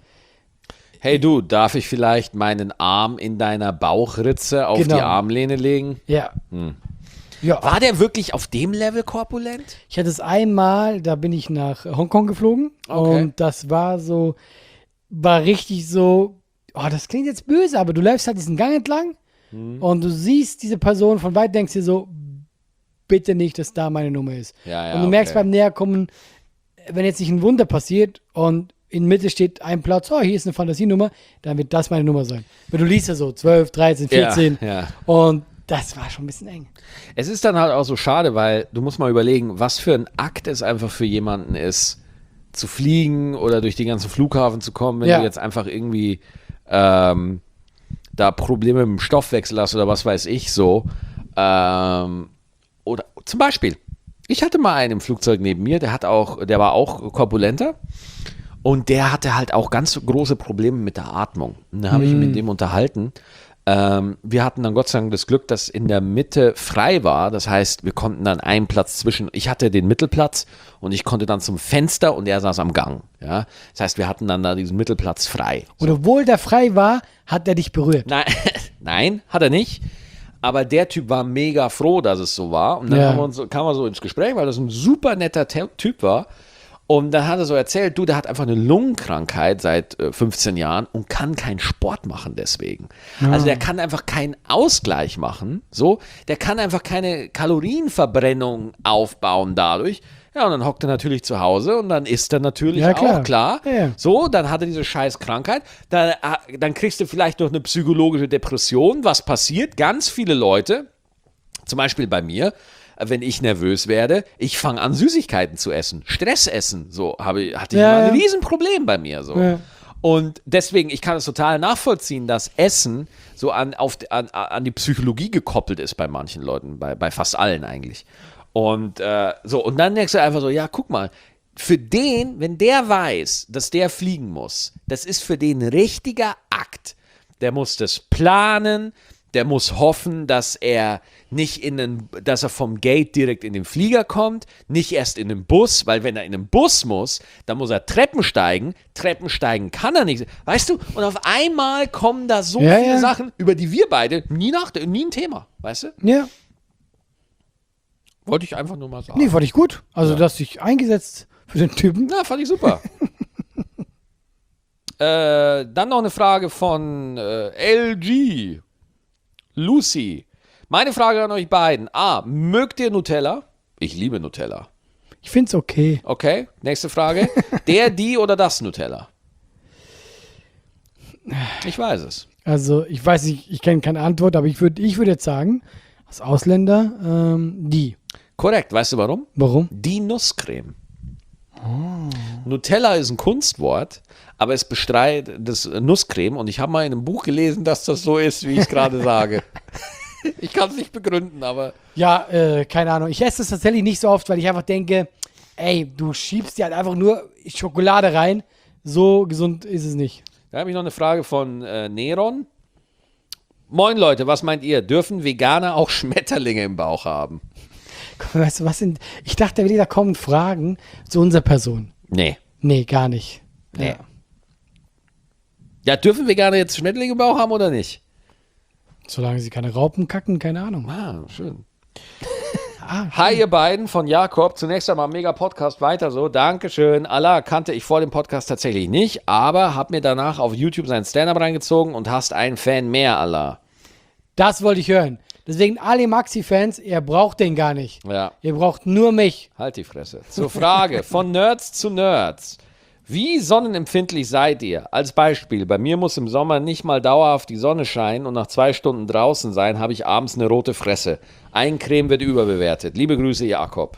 Hey du, darf ich vielleicht meinen Arm in deiner Bauchritze auf Genau. die Armlehne legen? ja. Hm. Ja, War der wirklich auf dem Level korpulent? ich hatte es einmal, da bin ich nach Hongkong geflogen Okay. und das war so, war richtig so, oh, das klingt jetzt böse, aber du läufst halt diesen Gang entlang Hm. und du siehst diese Person von weit, denkst dir so, bitte nicht, dass da meine Nummer ist. Ja, ja, und du merkst okay. beim Näherkommen, wenn jetzt nicht ein Wunder passiert und in Mitte steht ein Platz, oh, hier ist eine Fantasienummer, dann wird das meine Nummer sein. Weil du liest ja so zwölf, dreizehn, vierzehn Ja, ja. und das war schon ein bisschen eng. Es ist dann halt auch so schade, weil du musst mal überlegen, was für ein Akt es einfach für jemanden ist, zu fliegen oder durch den ganzen Flughafen zu kommen, wenn Ja. du jetzt einfach irgendwie ähm, da Probleme mit dem Stoffwechsel hast oder was weiß ich so. Ähm, oder zum Beispiel, ich hatte mal einen im Flugzeug neben mir, der hat auch, der war auch korpulenter. Und der hatte halt auch ganz große Probleme mit der Atmung. Und da habe ich mich mit dem unterhalten. Ähm, wir hatten dann Gott sei Dank das Glück, dass in der Mitte frei war. Das heißt, wir konnten dann einen Platz zwischen, ich hatte den Mittelplatz und ich konnte dann zum Fenster und er saß am Gang. Ja? Das heißt, wir hatten dann da diesen Mittelplatz frei. Und obwohl der frei war, hat er dich berührt. Nein, nein, hat er nicht. Aber der Typ war mega froh, dass es so war. Und dann Ja. haben wir uns, kam er so ins Gespräch, weil das ein super netter Te- Typ war. Und dann hat er so erzählt, du, der hat einfach eine Lungenkrankheit seit äh, fünfzehn Jahren und kann keinen Sport machen deswegen. Also der kann einfach keinen Ausgleich machen, so. Der kann einfach keine Kalorienverbrennung aufbauen dadurch. Ja, und dann hockt er natürlich zu Hause und dann isst er natürlich Ja, klar. auch, klar. Ja, ja. So, dann hat er diese scheiß Krankheit. Dann, äh, dann kriegst du vielleicht noch eine psychologische Depression. Was passiert? Ganz viele Leute, zum Beispiel bei mir, wenn ich nervös werde, ich fange an, Süßigkeiten zu essen. Stress essen, so habe, hatte ich Ja, mal ein ja. Riesenproblem bei mir. So. Ja. Und deswegen, ich kann es total nachvollziehen, dass Essen so an, auf, an, an die Psychologie gekoppelt ist bei manchen Leuten, bei, bei fast allen eigentlich. Und äh, so, und dann denkst du einfach so, ja, guck mal, für den, wenn der weiß, dass der fliegen muss, das ist für den ein richtiger Akt. Der muss das planen, der muss hoffen, dass er nicht in den, dass er vom Gate direkt in den Flieger kommt, nicht erst in den Bus, weil wenn er in den Bus muss, dann muss er Treppen steigen. Treppen steigen kann er nicht. Weißt du? Und auf einmal kommen da so Ja, viele ja. Sachen, über die wir beide nie nach, nie ein Thema. Weißt du? Ja. Wollte ich einfach nur mal sagen. Nee, fand ich gut. Also, du hast dich eingesetzt für den Typen. Ja, fand ich super. äh, dann noch eine Frage von äh, L G. Lucy. Meine Frage an euch beiden. A. Mögt ihr Nutella? Ich liebe Nutella. Ich find's okay. Okay, nächste Frage. Der, die oder das Nutella? Ich weiß es. Also, ich weiß nicht, ich kenne keine Antwort, aber ich würde ich würd jetzt sagen, als Ausländer, ähm, die. Korrekt, weißt du warum? Warum? Die Nusscreme. Nutella ist ein Kunstwort, aber es bestreitet das Nusscreme und ich habe mal in einem Buch gelesen, dass das so ist, wie ich es gerade sage. Ich kann es nicht begründen, aber Ja, äh, keine Ahnung. Ich esse es tatsächlich nicht so oft, weil ich einfach denke, ey, du schiebst dir halt einfach nur Schokolade rein. So gesund ist es nicht. da habe ich noch eine Frage von äh, Neron. Moin Leute, was meint ihr? Dürfen Veganer auch Schmetterlinge im Bauch haben? Komm, weißt du, was sind. Ich dachte, da kommen Fragen zu unserer Person. Nee. Nee, gar nicht. Nee. Ja. Ja, dürfen Veganer jetzt Schmetterlinge im Bauch haben oder nicht? Solange sie keine Raupen kacken, keine Ahnung. Ah, schön. Ah, Hi ihr beiden von Jakob. Zunächst einmal mega Podcast, weiter so. Dankeschön. Allah kannte ich vor dem Podcast tatsächlich nicht, aber hab mir danach auf YouTube seinen Stand-Up reingezogen und hast einen Fan mehr, Allah. das wollte ich hören. Deswegen alle Maxi-Fans, ihr braucht den gar nicht. Ja, Ihr braucht nur mich. halt die Fresse. Zur Frage, von Nerds zu Nerds. Wie sonnenempfindlich seid ihr? Als Beispiel, bei mir muss im Sommer nicht mal dauerhaft die Sonne scheinen und nach zwei Stunden draußen sein, habe ich abends eine rote Fresse. Eincreme wird überbewertet. Liebe Grüße, Jakob.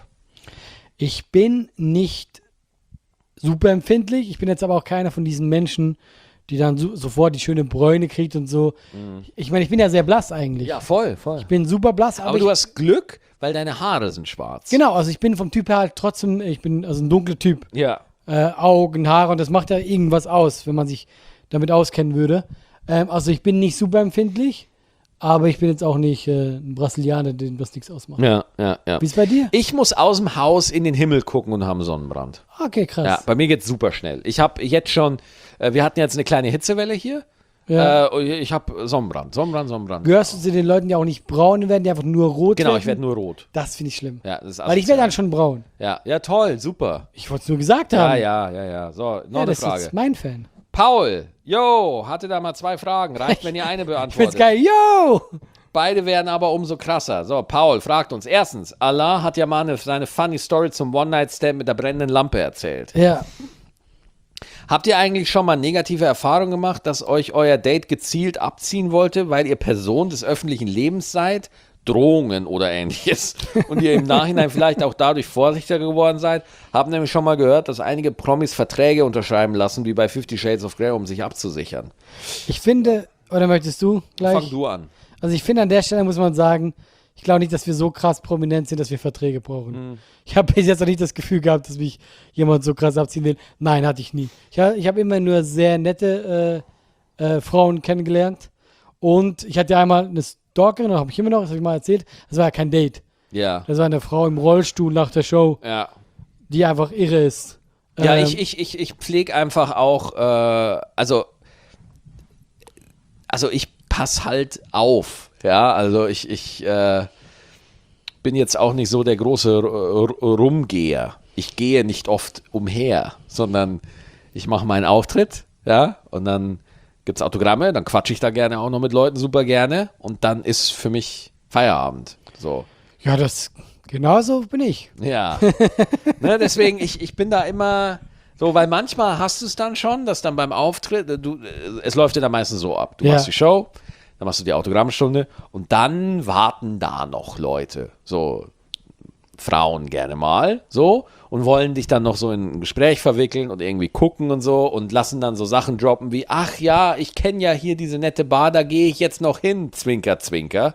Ich bin nicht super empfindlich. Ich bin jetzt aber auch keiner von diesen Menschen, die dann so, sofort die schöne Bräune kriegt und so. Ich meine, ich bin ja sehr blass eigentlich. Ja, voll, voll. Ich bin super blass, aber, Aber ich, du hast Glück, weil deine Haare sind schwarz. genau, also ich bin vom Typ her halt trotzdem, ich bin also ein dunkler Typ. Ja. Äh, Augen, Haare und das macht ja irgendwas aus, wenn man sich damit auskennen würde. Ähm, also ich bin nicht super empfindlich, aber ich bin jetzt auch nicht äh, ein Brasilianer, dem das nichts ausmacht. Ja, ja, ja. Wie ist bei dir? Ich muss aus dem Haus in den Himmel gucken und habe Sonnenbrand. Okay, krass. Ja, bei mir geht's super schnell. Ich habe jetzt schon, äh, wir hatten jetzt eine kleine Hitzewelle hier. Ja. Äh, und ich habe Sonnenbrand, Sonnenbrand, Sonnenbrand. Gehörst du zu den Leuten, die auch nicht braun werden, die einfach nur rot Genau, werden? ich werde nur rot. Das finde ich schlimm. Ja, das ist Weil ich werde asozial. dann schon braun. Ja, ja, toll, super. Ich wollte es nur gesagt Ja, haben. ja, ja, ja. So, noch Ja, eine das ist Frage. jetzt mein Fan. Paul, yo, hatte da mal zwei Fragen. Reicht, wenn ihr eine Ich find's beantwortet. geil. Yo! Beide werden aber umso krasser. So, Paul fragt uns. Erstens, Allah hat ja mal eine, seine funny Story zum One-Night-Stand mit der brennenden Lampe erzählt. Ja. Habt ihr eigentlich schon mal negative Erfahrungen gemacht, dass euch euer Date gezielt abziehen wollte, weil ihr Person des öffentlichen Lebens seid? Drohungen oder ähnliches. Und ihr im Nachhinein vielleicht auch dadurch vorsichtiger geworden seid? Hab nämlich schon mal gehört, dass einige Promis Verträge unterschreiben lassen, wie bei Fifty Shades of Grey, um sich abzusichern. Ich finde, oder möchtest du gleich? Fang du an. Also ich finde, an der Stelle muss man sagen, ich glaube nicht, dass wir so krass prominent sind, dass wir Verträge brauchen. Ich habe bis jetzt noch nicht das Gefühl gehabt, dass mich jemand so krass abziehen will. Nein, hatte ich nie. Ich, ha- ich habe immer nur sehr nette äh, äh, Frauen kennengelernt. Und ich hatte einmal eine Stalkerin, das habe ich immer noch, das habe ich mal erzählt. Das war ja kein Date. Ja. Das war eine Frau im Rollstuhl nach der Show, Ja. die einfach irre ist. Ja, Ähm, ich, ich, ich, ich pflege einfach auch, äh, also, also ich pass halt auf. Ja, also ich, ich äh, bin jetzt auch nicht so der große R- R- Rumgeher. Ich gehe nicht oft umher, sondern ich mache meinen Auftritt, ja, und dann gibt es Autogramme, dann quatsche ich da gerne auch noch mit Leuten super gerne und dann ist für mich Feierabend. So. Ja, das, genauso bin ich. Ja. Ne, deswegen, ich, ich bin da immer so, weil manchmal hast du es dann schon, dass dann beim Auftritt, du, es läuft ja dann meistens so ab. Du Ja. machst die Show, dann machst du die Autogrammstunde und dann warten da noch Leute. So Frauen gerne mal, so, und wollen dich dann noch so in ein Gespräch verwickeln und irgendwie gucken und so und lassen dann so Sachen droppen wie, ach ja, ich kenne ja hier diese nette Bar, da gehe ich jetzt noch hin, Zwinker, Zwinker.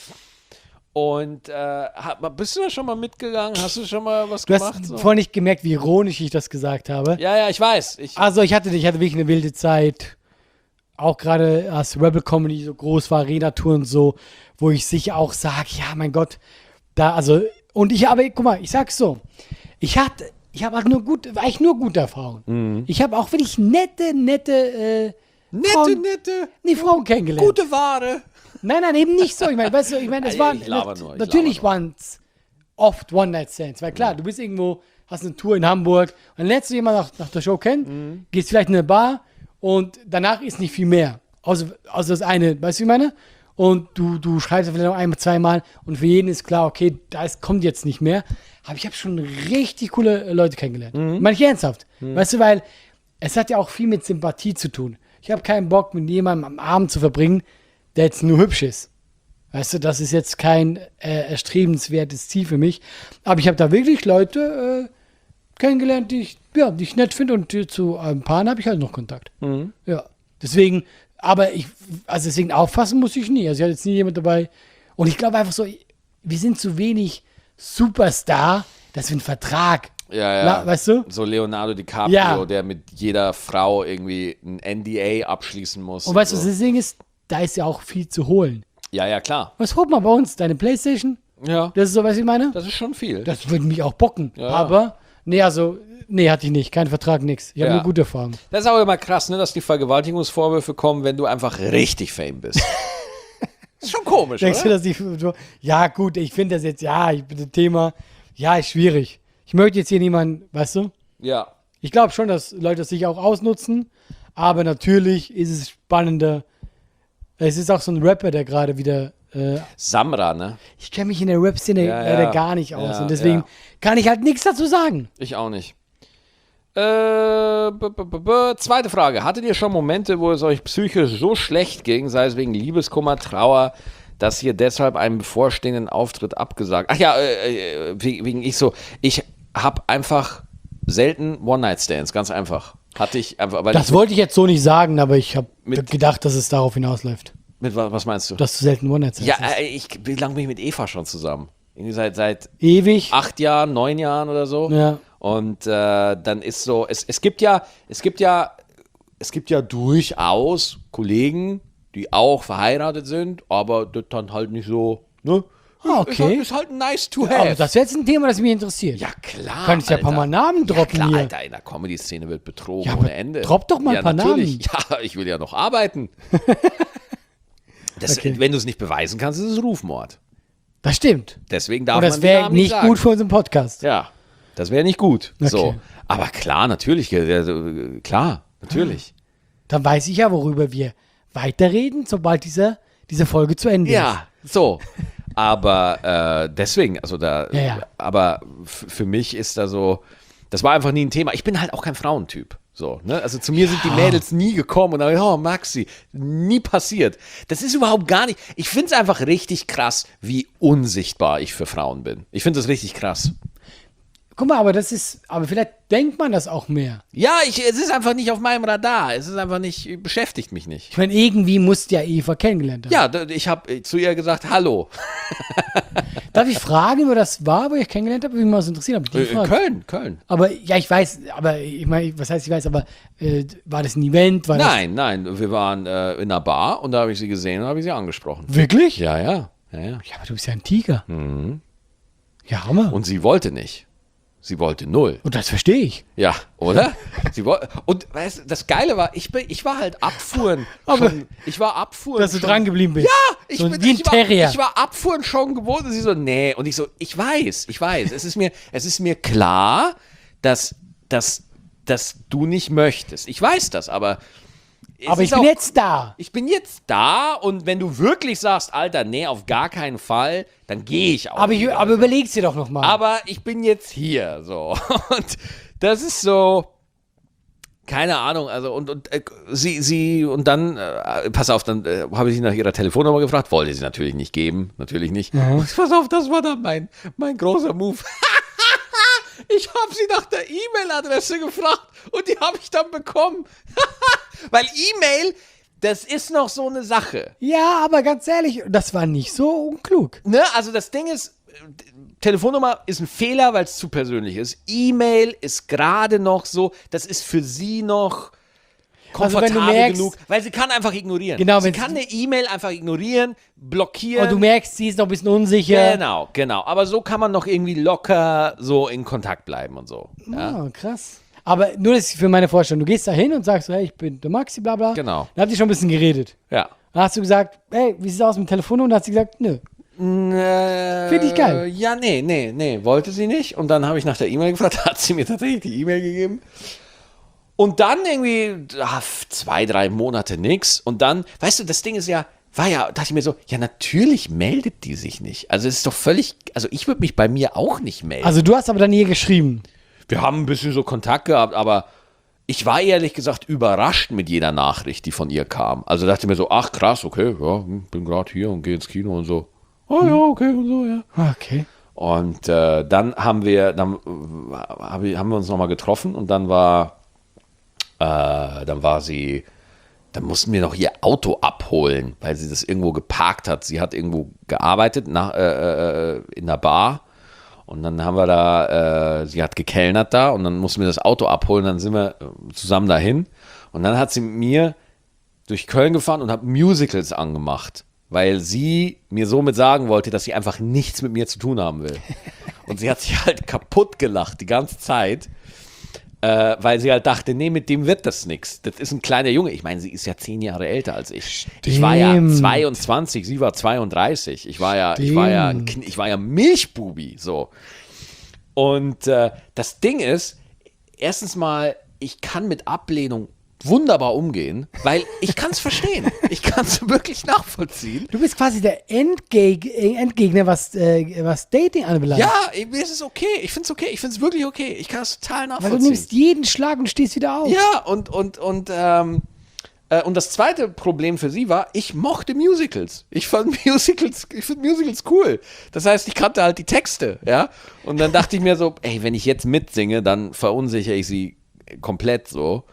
Und äh, hat- bist du da schon mal mitgegangen? Hast du schon mal was Du gemacht? hast So? vorhin nicht gemerkt, wie ironisch ich das gesagt habe. Ja, ja, ich weiß. Ich, Also ich hatte, ich hatte wirklich eine wilde Zeit. Auch gerade als Rebel Comedy so groß war, Arena-Tour und so, wo ich sicher auch sage, ja, mein Gott, da, also, und ich habe, guck mal, ich sag's so, ich hatte, ich habe auch nur gut, eigentlich nur gute Erfahrungen. Mhm. Ich habe auch wirklich nette, nette, äh, nette, Frauen, nette, nee, Frauen kennengelernt. gute Ware. Nein, nein, eben nicht so. Ich meine, weißt du, ich meine, es Ja, waren, ich laber nat- nur, ich natürlich laber waren es oft One-Night-Stands, weil klar, du bist irgendwo, hast eine Tour in Hamburg und dann lernst du jemanden nach, nach der Show kennen, Mhm. gehst vielleicht in eine Bar und danach ist nicht viel mehr. Außer, außer das eine, weißt du, wie ich meine? Und du, du schreibst vielleicht noch einmal, zweimal und für jeden ist klar, okay, da ist, kommt jetzt nicht mehr. Aber ich habe schon richtig coole äh, Leute kennengelernt. Mhm. Meine ich ernsthaft. Weißt du, weil es hat ja auch viel mit Sympathie zu tun. Ich habe keinen Bock, mit jemandem am Abend zu verbringen, der jetzt nur hübsch ist. Weißt du, das ist jetzt kein äh, erstrebenswertes Ziel für mich. Aber ich habe da wirklich Leute äh, kennengelernt, die ich, ja, die ich nett finde und die, zu ein paar habe ich halt noch Kontakt. Ja, deswegen, aber ich, also deswegen aufpassen muss ich nie. Also ich hatte jetzt nie jemand dabei. Und ich glaube einfach so, wir sind zu wenig Superstar, dass wir einen Vertrag, Ja, ja. La, weißt du? So Leonardo DiCaprio, Ja. der mit jeder Frau irgendwie ein N D A abschließen muss. Und weißt du, so. was das Ding ist? Da ist ja auch viel zu holen. Ja, ja, klar. Was holt man bei uns? Deine Playstation? Ja, Das ist so, was ich meine? das ist schon viel. Das würde mich auch bocken. Ja. Aber, nee, also, nee, hatte ich nicht. Kein Vertrag, nix. Ich habe Ja. nur gute Erfahrungen. Das ist auch immer krass, ne, dass die Vergewaltigungsvorwürfe kommen, wenn du einfach richtig Fame bist. Das ist schon komisch, Denkst du, oder? dass ich so, ja, gut, ich finde das jetzt, ja, ich bin das Thema, ja, ist schwierig. Ich möchte jetzt hier niemanden, weißt du? Ja. Ich glaube schon, dass Leute das sich auch ausnutzen, aber natürlich ist es spannender. Es ist auch so ein Rapper, der gerade wieder, äh, Samra, ne? ich kenne mich in der Rap-Szene Ja, leider ja. gar nicht aus Ja, und deswegen ja. kann ich halt nichts dazu sagen. Ich auch nicht. Äh, b -b -b -b zweite Frage. Hattet ihr schon Momente, wo es euch psychisch so schlecht ging, sei es wegen Liebeskummer, Trauer, dass ihr deshalb einen bevorstehenden Auftritt abgesagt? Ach ja, äh, äh, wegen ich so, ich habe einfach selten One-Night-Stands, ganz einfach. Hatte ich einfach, weil Das ich, wollte ich jetzt so nicht sagen, aber ich habe Mit- gedacht, dass es darauf hinausläuft. mit, wa- was meinst du? Dass du selten One-Night Ja, hast. äh, ich, wie lange bin ich mit Eva schon zusammen? Irgendwie seit, seit Ewig. acht Jahren, neun Jahren oder so. Ja. Und äh, dann ist so, es, es gibt ja, es gibt ja, es gibt ja durchaus Kollegen, die auch verheiratet sind, aber das dann halt nicht so, ne? Ah, Ist halt, okay. ist halt nice to Aber have. das ist jetzt ein Thema, das mich interessiert. ja, klar. Kannst ja ein paar Alter. Mal Namen Ja, droppen klar, hier. Alter, in der Comedy-Szene wird betrogen Ja, ohne aber Ende. drop doch mal ja, ein paar natürlich. Ja, ich will ja noch arbeiten. Das, Okay. Wenn du es nicht beweisen kannst, ist es Rufmord. Das stimmt. Deswegen darf Und das man die wäre Namen nicht sagen. gut für unseren Podcast. Ja, das wäre nicht gut. Okay. So. Aber klar, natürlich. ja, ja, Klar, natürlich. Dann weiß ich ja, worüber wir weiterreden, sobald diese, diese Folge zu Ende ist. Ja, so. Aber äh, deswegen, also da, Ja, ja. aber f- für mich ist da so, das war einfach nie ein Thema. Ich bin halt auch kein Frauentyp. So, ne? Also zu mir sind die Mädels nie gekommen und dann, oh, Maxi, nie passiert. Das ist überhaupt gar nicht. Ich finde es einfach richtig krass, wie unsichtbar ich für Frauen bin. Ich finde das richtig krass. Guck mal, aber das ist, aber vielleicht denkt man das auch mehr. Ja, ich, es ist einfach nicht auf meinem Radar. Es ist einfach nicht, beschäftigt mich nicht. Ich meine, irgendwie musst du ja Eva kennengelernt haben. Ja, d- ich habe zu ihr gesagt, hallo. Darf ich fragen, wo das war, wo ich kennengelernt habe? Wie mich mal so interessiert, habe ich die Äh, gefragt. Köln, Köln. Aber ja, ich weiß, aber ich meine, was heißt, ich weiß, aber äh, war das ein Event? War Nein, nein, wir waren äh, in einer Bar und da habe ich sie gesehen und habe ich sie angesprochen. Das, wirklich? Ja, ja, ja, ja. Ja, aber du bist ja ein Tiger. Ja, Hammer. Und, Und sie wollte nicht. Sie wollte null. das verstehe ich. Ja, oder? sie wollte, und weißt, du, das Geile war, ich, bin, ich war halt Abfuhren. Aber- schon, ich war Abfuhren. Dass du schon, dran geblieben bist. Ja, ich, so bin, wie ein ich, war, Terrier. ich war Abfuhren schon gewohnt und sie so, nee. Und ich so, ich weiß, ich weiß. Es ist mir, es ist mir klar, dass, dass, dass du nicht möchtest. Ich weiß das, aber. es aber ist ich bin auch- jetzt da. Ich bin jetzt da und wenn du wirklich sagst, Alter, nee, auf gar keinen Fall, dann gehe ich auch. Aber, ich, wieder. aber überleg's dir doch nochmal. Aber ich bin jetzt hier, so. Und das ist so, Keine Ahnung, also und, und äh, sie, sie, und dann, äh, pass auf, dann äh, habe ich sie nach ihrer Telefonnummer gefragt, wollte sie natürlich nicht geben, natürlich nicht. Mhm. Pass auf, das war dann mein, mein großer Move. Ich habe sie nach der E-Mail-Adresse gefragt und die habe ich dann bekommen. Weil E-Mail, das ist noch so eine Sache. Ja, aber ganz ehrlich, das war nicht so unklug. Ne? Also das Ding ist, Telefonnummer ist ein Fehler, weil es zu persönlich ist. E-Mail ist gerade noch so, das ist für sie noch Also wenn komfortabel du merkst- genug, weil sie kann einfach ignorieren. Genau, sie wenn kann sie- eine E-Mail einfach ignorieren, blockieren. Und du merkst, sie ist noch ein bisschen unsicher. Genau, genau. Aber so kann man noch irgendwie locker so in Kontakt bleiben und so. Ja? Ah, krass. Aber nur das ist für meine Vorstellung. Du gehst da hin und sagst so, hey, ich bin der Maxi, bla bla. Genau. Dann habt ihr schon ein bisschen geredet. Ja. Dann hast du gesagt, hey, wie sieht's aus mit dem Telefonnummer? Und dann hat sie gesagt, nö. Äh, Find ich geil. Ja, nee, nee, nee, wollte sie nicht. Und dann habe ich nach der E-Mail gefragt, hat sie mir tatsächlich die E-Mail gegeben. Und dann irgendwie ach, zwei, drei Monate nix. Und dann, weißt du, das Ding ist ja, war ja, dachte ich mir so, ja, natürlich meldet die sich nicht. Also es ist doch völlig, also ich würde mich bei mir auch nicht melden. Also du hast aber dann ihr geschrieben. Wir haben ein bisschen so Kontakt gehabt, aber ich war ehrlich gesagt überrascht mit jeder Nachricht, die von ihr kam. Also dachte ich mir so, ach krass, okay, ja, hm, bin gerade hier und gehe ins Kino und so. Oh ja, okay und so, ja. Okay. Und äh, dann haben wir, dann äh, hab ich, haben wir uns nochmal getroffen und dann war, äh, dann war sie, dann mussten wir noch ihr Auto abholen, weil sie das irgendwo geparkt hat. Sie hat irgendwo gearbeitet nach, äh, äh, in der Bar und dann haben wir da, äh, sie hat gekellnert da und dann mussten wir das Auto abholen, dann sind wir äh, zusammen dahin und dann hat sie mit mir durch Köln gefahren und hat Musicals angemacht, weil sie mir somit sagen wollte, dass sie einfach nichts mit mir zu tun haben will. Und sie hat sich halt kaputt gelacht die ganze Zeit, äh, weil sie halt dachte, nee, mit dem wird das nichts. Das ist ein kleiner Junge. Ich meine, sie ist ja zehn Jahre älter als ich. Ich war ja Stimmt. zweiundzwanzig, sie war zweiunddreißig. Ich war ja, ich war ja, ein Stimmt. Kn- ich war ja Milchbubi, so. Und äh, das Ding ist, erstens mal, ich kann mit Ablehnung wunderbar umgehen, weil ich kann es verstehen. Ich kann es wirklich nachvollziehen. Du bist quasi der Endgeg Endgegner, was, äh, was Dating anbelangt. Ja, ich- mir ist es okay. Ich finde es okay. Ich finde es wirklich okay. Ich kann es total Weil du nachvollziehen. nimmst jeden Schlag und stehst wieder auf. Ja, und, und, und, ähm, äh, und das zweite Problem für sie war, ich mochte Musicals. Ich fand Musicals, ich finde Musicals cool. Das heißt, ich kannte halt die Texte, ja. Und dann dachte ich mir so, ey, wenn ich jetzt mitsinge, dann verunsichere ich sie komplett so.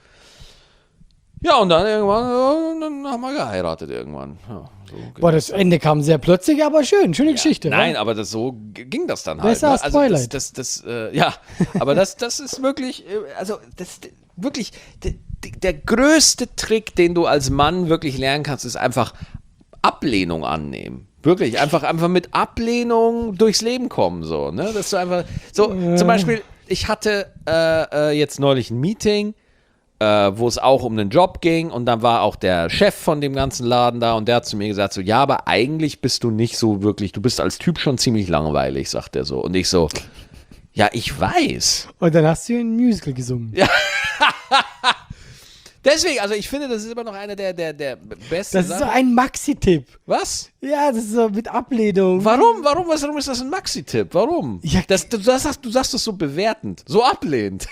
Ja, und dann irgendwann, äh, dann haben wir geheiratet irgendwann. Ja, so ging Boah, das Ende kam sehr plötzlich, aber schön. Schöne Geschichte. Nein, wa? aber das so g- ging das dann halt. Besser Ne? als Also das, Twilight. das, das, äh, ja, aber das, das ist wirklich, äh, also das wirklich der, der größte Trick, den du als Mann wirklich lernen kannst, ist einfach Ablehnung annehmen. Wirklich, einfach, einfach mit Ablehnung durchs Leben kommen, so, ne? Dass du einfach, so, zum Beispiel, ich hatte äh, äh, jetzt neulich ein Meeting, äh, wo es auch um einen Job ging und dann war auch der Chef von dem ganzen Laden da und der hat zu mir gesagt so, ja, aber eigentlich bist du nicht so wirklich, du bist als Typ schon ziemlich langweilig, sagt er so. Und ich so, ja, ich weiß. Und dann hast du ein Musical gesungen. Deswegen, also ich finde, das ist immer noch einer der, der, der besten Das ist so Sachen. ein Maxi-Tipp. Was? Ja, das ist so mit Ablehnung. Warum? Warum? Was, warum ist das ein Maxi-Tipp? Warum? Ja, das, du, das sagst, du sagst das so bewertend, so ablehnend.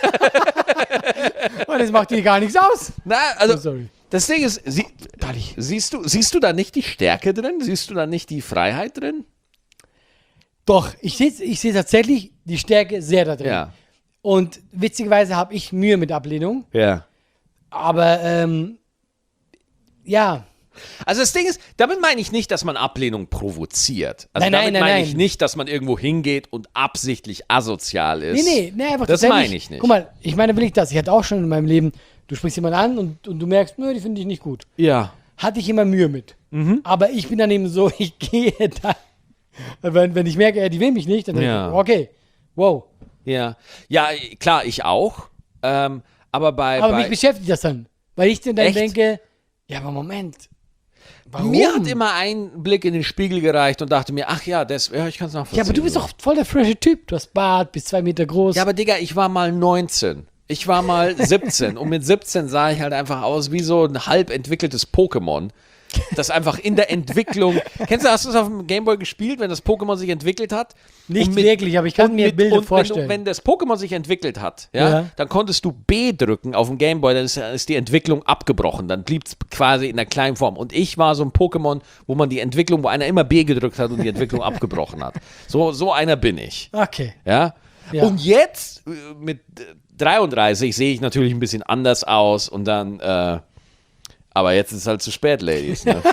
Und das macht dir gar nichts aus. Na, also, Oh, sorry. das Ding ist, sie, siehst, du, siehst du da nicht die Stärke drin? Siehst du da nicht die Freiheit drin? Doch, ich sehe ich seh tatsächlich die Stärke sehr da drin. Ja. Und witzigerweise habe ich Mühe mit Ablehnung. Ja. Aber, ähm, ja. Also das Ding ist, damit meine ich nicht, dass man Ablehnung provoziert. Also Nein, nein, damit nein, meine nein. ich nicht, dass man irgendwo hingeht und absichtlich asozial ist. Nee, nee, nee, einfach Das tatsächlich- meine ich nicht. Guck mal, ich meine, will ich das. Ich hatte auch schon in meinem Leben, du sprichst jemanden an und, und du merkst, nö, die finde ich nicht gut. Ja. Hatte ich immer Mühe mit. Mhm. Aber ich bin dann eben so, ich gehe da. Wenn, wenn ich merke, ja, die will mich nicht, dann denke Ja. ich, okay, wow. Ja. Ja, klar, ich auch. Ähm, aber bei. Aber bei mich beschäftigt das dann. Weil ich dann, dann Echt? denke, ja, aber Moment. Warum? mir hat immer ein Blick in den Spiegel gereicht und dachte mir, ach ja, das, ja ich kann es nachvollziehen. Ja, aber du bist doch voll der frische Typ. Du hast Bart, bist zwei Meter groß. Ja, aber Digga, ich war mal neunzehn. Ich war mal siebzehn und mit siebzehn sah ich halt einfach aus wie so ein halb entwickeltes Pokémon. Das einfach in der Entwicklung. Kennst du, hast du es auf dem Gameboy gespielt, wenn das Pokémon sich entwickelt hat? Nicht Und mit- wirklich, aber ich kann und mir mit- Bilder und vorstellen. Wenn, du, wenn das Pokémon sich entwickelt hat, ja, Ja. dann konntest du B drücken auf dem Gameboy, dann ist, ist die Entwicklung abgebrochen. Dann blieb es quasi in einer kleinen Form. Und ich war so ein Pokémon, wo man die Entwicklung, wo einer immer B gedrückt hat und die Entwicklung abgebrochen hat. So, so einer bin ich. Okay. Ja? Ja. Und jetzt äh, mit äh, dreiunddreißig sehe ich natürlich ein bisschen anders aus und dann, äh, aber jetzt ist es halt zu spät, Ladies. Ne?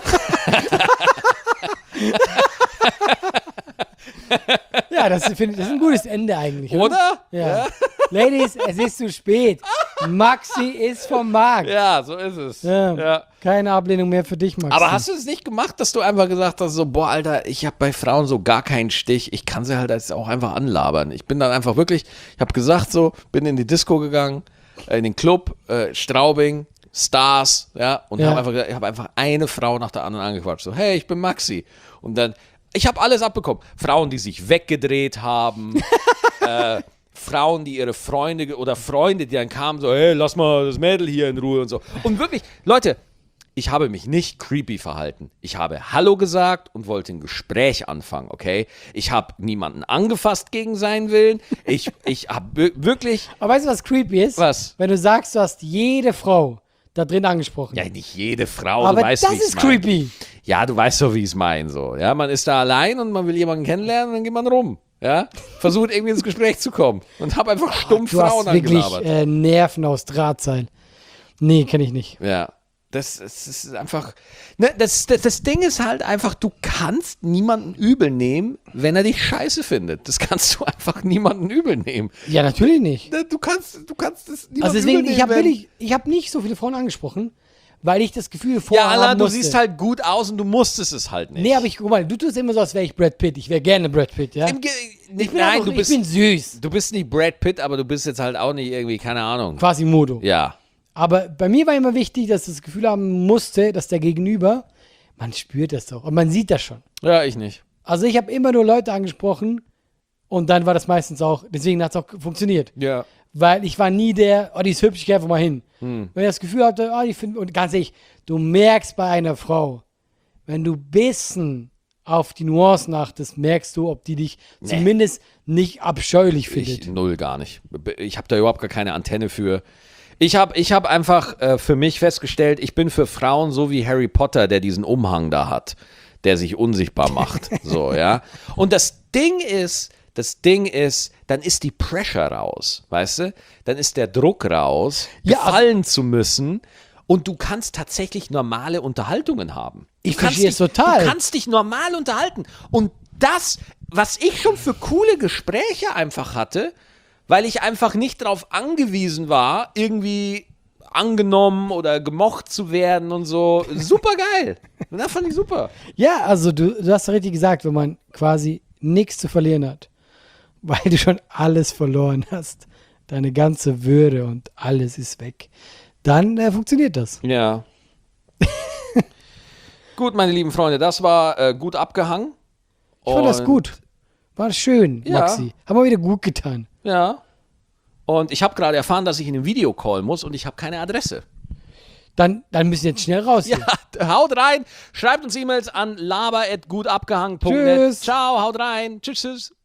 Ja, das, find, das ist ein gutes Ende eigentlich. Oder? Ja. Ladies, es ist zu spät. Maxi ist vom Markt. Ja, so ist es. Ja. Ja. Keine Ablehnung mehr für dich, Maxi. Aber hast du es nicht gemacht, dass du einfach gesagt hast, so, boah, Alter, ich habe bei Frauen so gar keinen Stich, ich kann sie halt jetzt auch einfach anlabern. Ich bin dann einfach wirklich, ich habe gesagt so, bin in die Disco gegangen, äh, in den Club, äh, Straubing, Stars, ja, und Ja. habe einfach, gesagt, ich habe einfach eine Frau nach der anderen angequatscht, so, hey, ich bin Maxi. Und dann, ich habe alles abbekommen. Frauen, die sich weggedreht haben, äh, Frauen, die ihre Freunde ge- oder Freunde, die dann kamen, so, hey, lass mal das Mädel hier in Ruhe und so. Und wirklich, Leute, ich habe mich nicht creepy verhalten. Ich habe Hallo gesagt und wollte ein Gespräch anfangen, okay? Ich habe niemanden angefasst gegen seinen Willen. Ich, ich habe wirklich, Aber weißt du, was creepy ist? Was? Wenn du sagst, du hast jede Frau da drin angesprochen. ja, nicht jede Frau, aber du weißt, das wie ich's ist mein. creepy. Ja, du weißt so, wie ich es meine, so. Ja, man ist da allein und man will jemanden kennenlernen und dann geht man rum. Ja, versucht irgendwie ins Gespräch zu kommen und habe einfach stumpf Du hast Frauen wirklich angelabert. äh, Nerven aus Drahtseil. Nee, kenne ich nicht. Ja, das, das ist einfach. Ne, das, das, das Ding ist halt einfach, du kannst niemanden übel nehmen, wenn er dich scheiße findet. Das kannst du einfach niemanden übel nehmen. Ja, natürlich nicht. Ne, Du kannst, du kannst es niemanden Also deswegen, übel ich habe nehmen. wenn- wirklich, ich habe nicht so viele Frauen angesprochen, weil ich das Gefühl vorher Ja, Allah, haben du musste. siehst halt gut aus und du musstest es halt nicht. Nee, aber ich, guck mal, du tust immer so, als wäre ich Brad Pitt. Ich wäre gerne Brad Pitt, ja? Im Ge Ich nicht, bin, nein, einfach, du bist, ich bin süß. du bist nicht Brad Pitt, aber du bist jetzt halt auch nicht irgendwie, keine Ahnung. Quasimodo. Ja. Aber bei mir war immer wichtig, dass ich das Gefühl haben musste, dass der Gegenüber, man spürt das doch und man sieht das schon. Ja, ich nicht. Also ich habe immer nur Leute angesprochen und dann war das meistens auch, deswegen hat es auch funktioniert. Ja. Weil ich war nie der, oh, die ist hübsch, ich geh einfach mal hin. Hm. Wenn ich das Gefühl hatte, oh, die finden, und ganz ehrlich, du merkst bei einer Frau, wenn du bisschen auf die Nuancen achtest, merkst du, ob die dich zumindest nicht abscheulich findet. Ich null gar nicht. Ich habe da überhaupt gar keine Antenne für. Ich habe ich hab einfach äh, für mich festgestellt, ich bin für Frauen so wie Harry Potter, der diesen Umhang da hat, der sich unsichtbar macht. So, ja. Und das Ding ist, das Ding ist, dann ist die Pressure raus, weißt du? Dann ist der Druck raus, Ja, gefallen zu müssen. Und du kannst tatsächlich normale Unterhaltungen haben. Du Ich kannst verstehe es dich- total. Du kannst dich normal unterhalten. Und das, was ich schon für coole Gespräche einfach hatte, weil ich einfach nicht darauf angewiesen war, irgendwie angenommen oder gemocht zu werden und so. Super geil. Das fand ich super. Ja, also du, du hast richtig gesagt, wenn man quasi nichts zu verlieren hat, weil du schon alles verloren hast, deine ganze Würde und alles ist weg, dann äh, funktioniert das. Ja. Gut, meine lieben Freunde, das war äh, gut abgehangen. Ich fand das Und- gut. War schön, Ja. Maxi. Haben wir wieder gut getan. Ja. Und ich habe gerade erfahren, dass ich in einen Videocall muss und ich habe keine Adresse. Dann, dann müssen wir jetzt schnell raus. hier. Ja, haut rein. Schreibt uns E-Mails an laber at gutabgehangen punkt net. Tschüss. Ciao, haut rein. Tschüss, tschüss.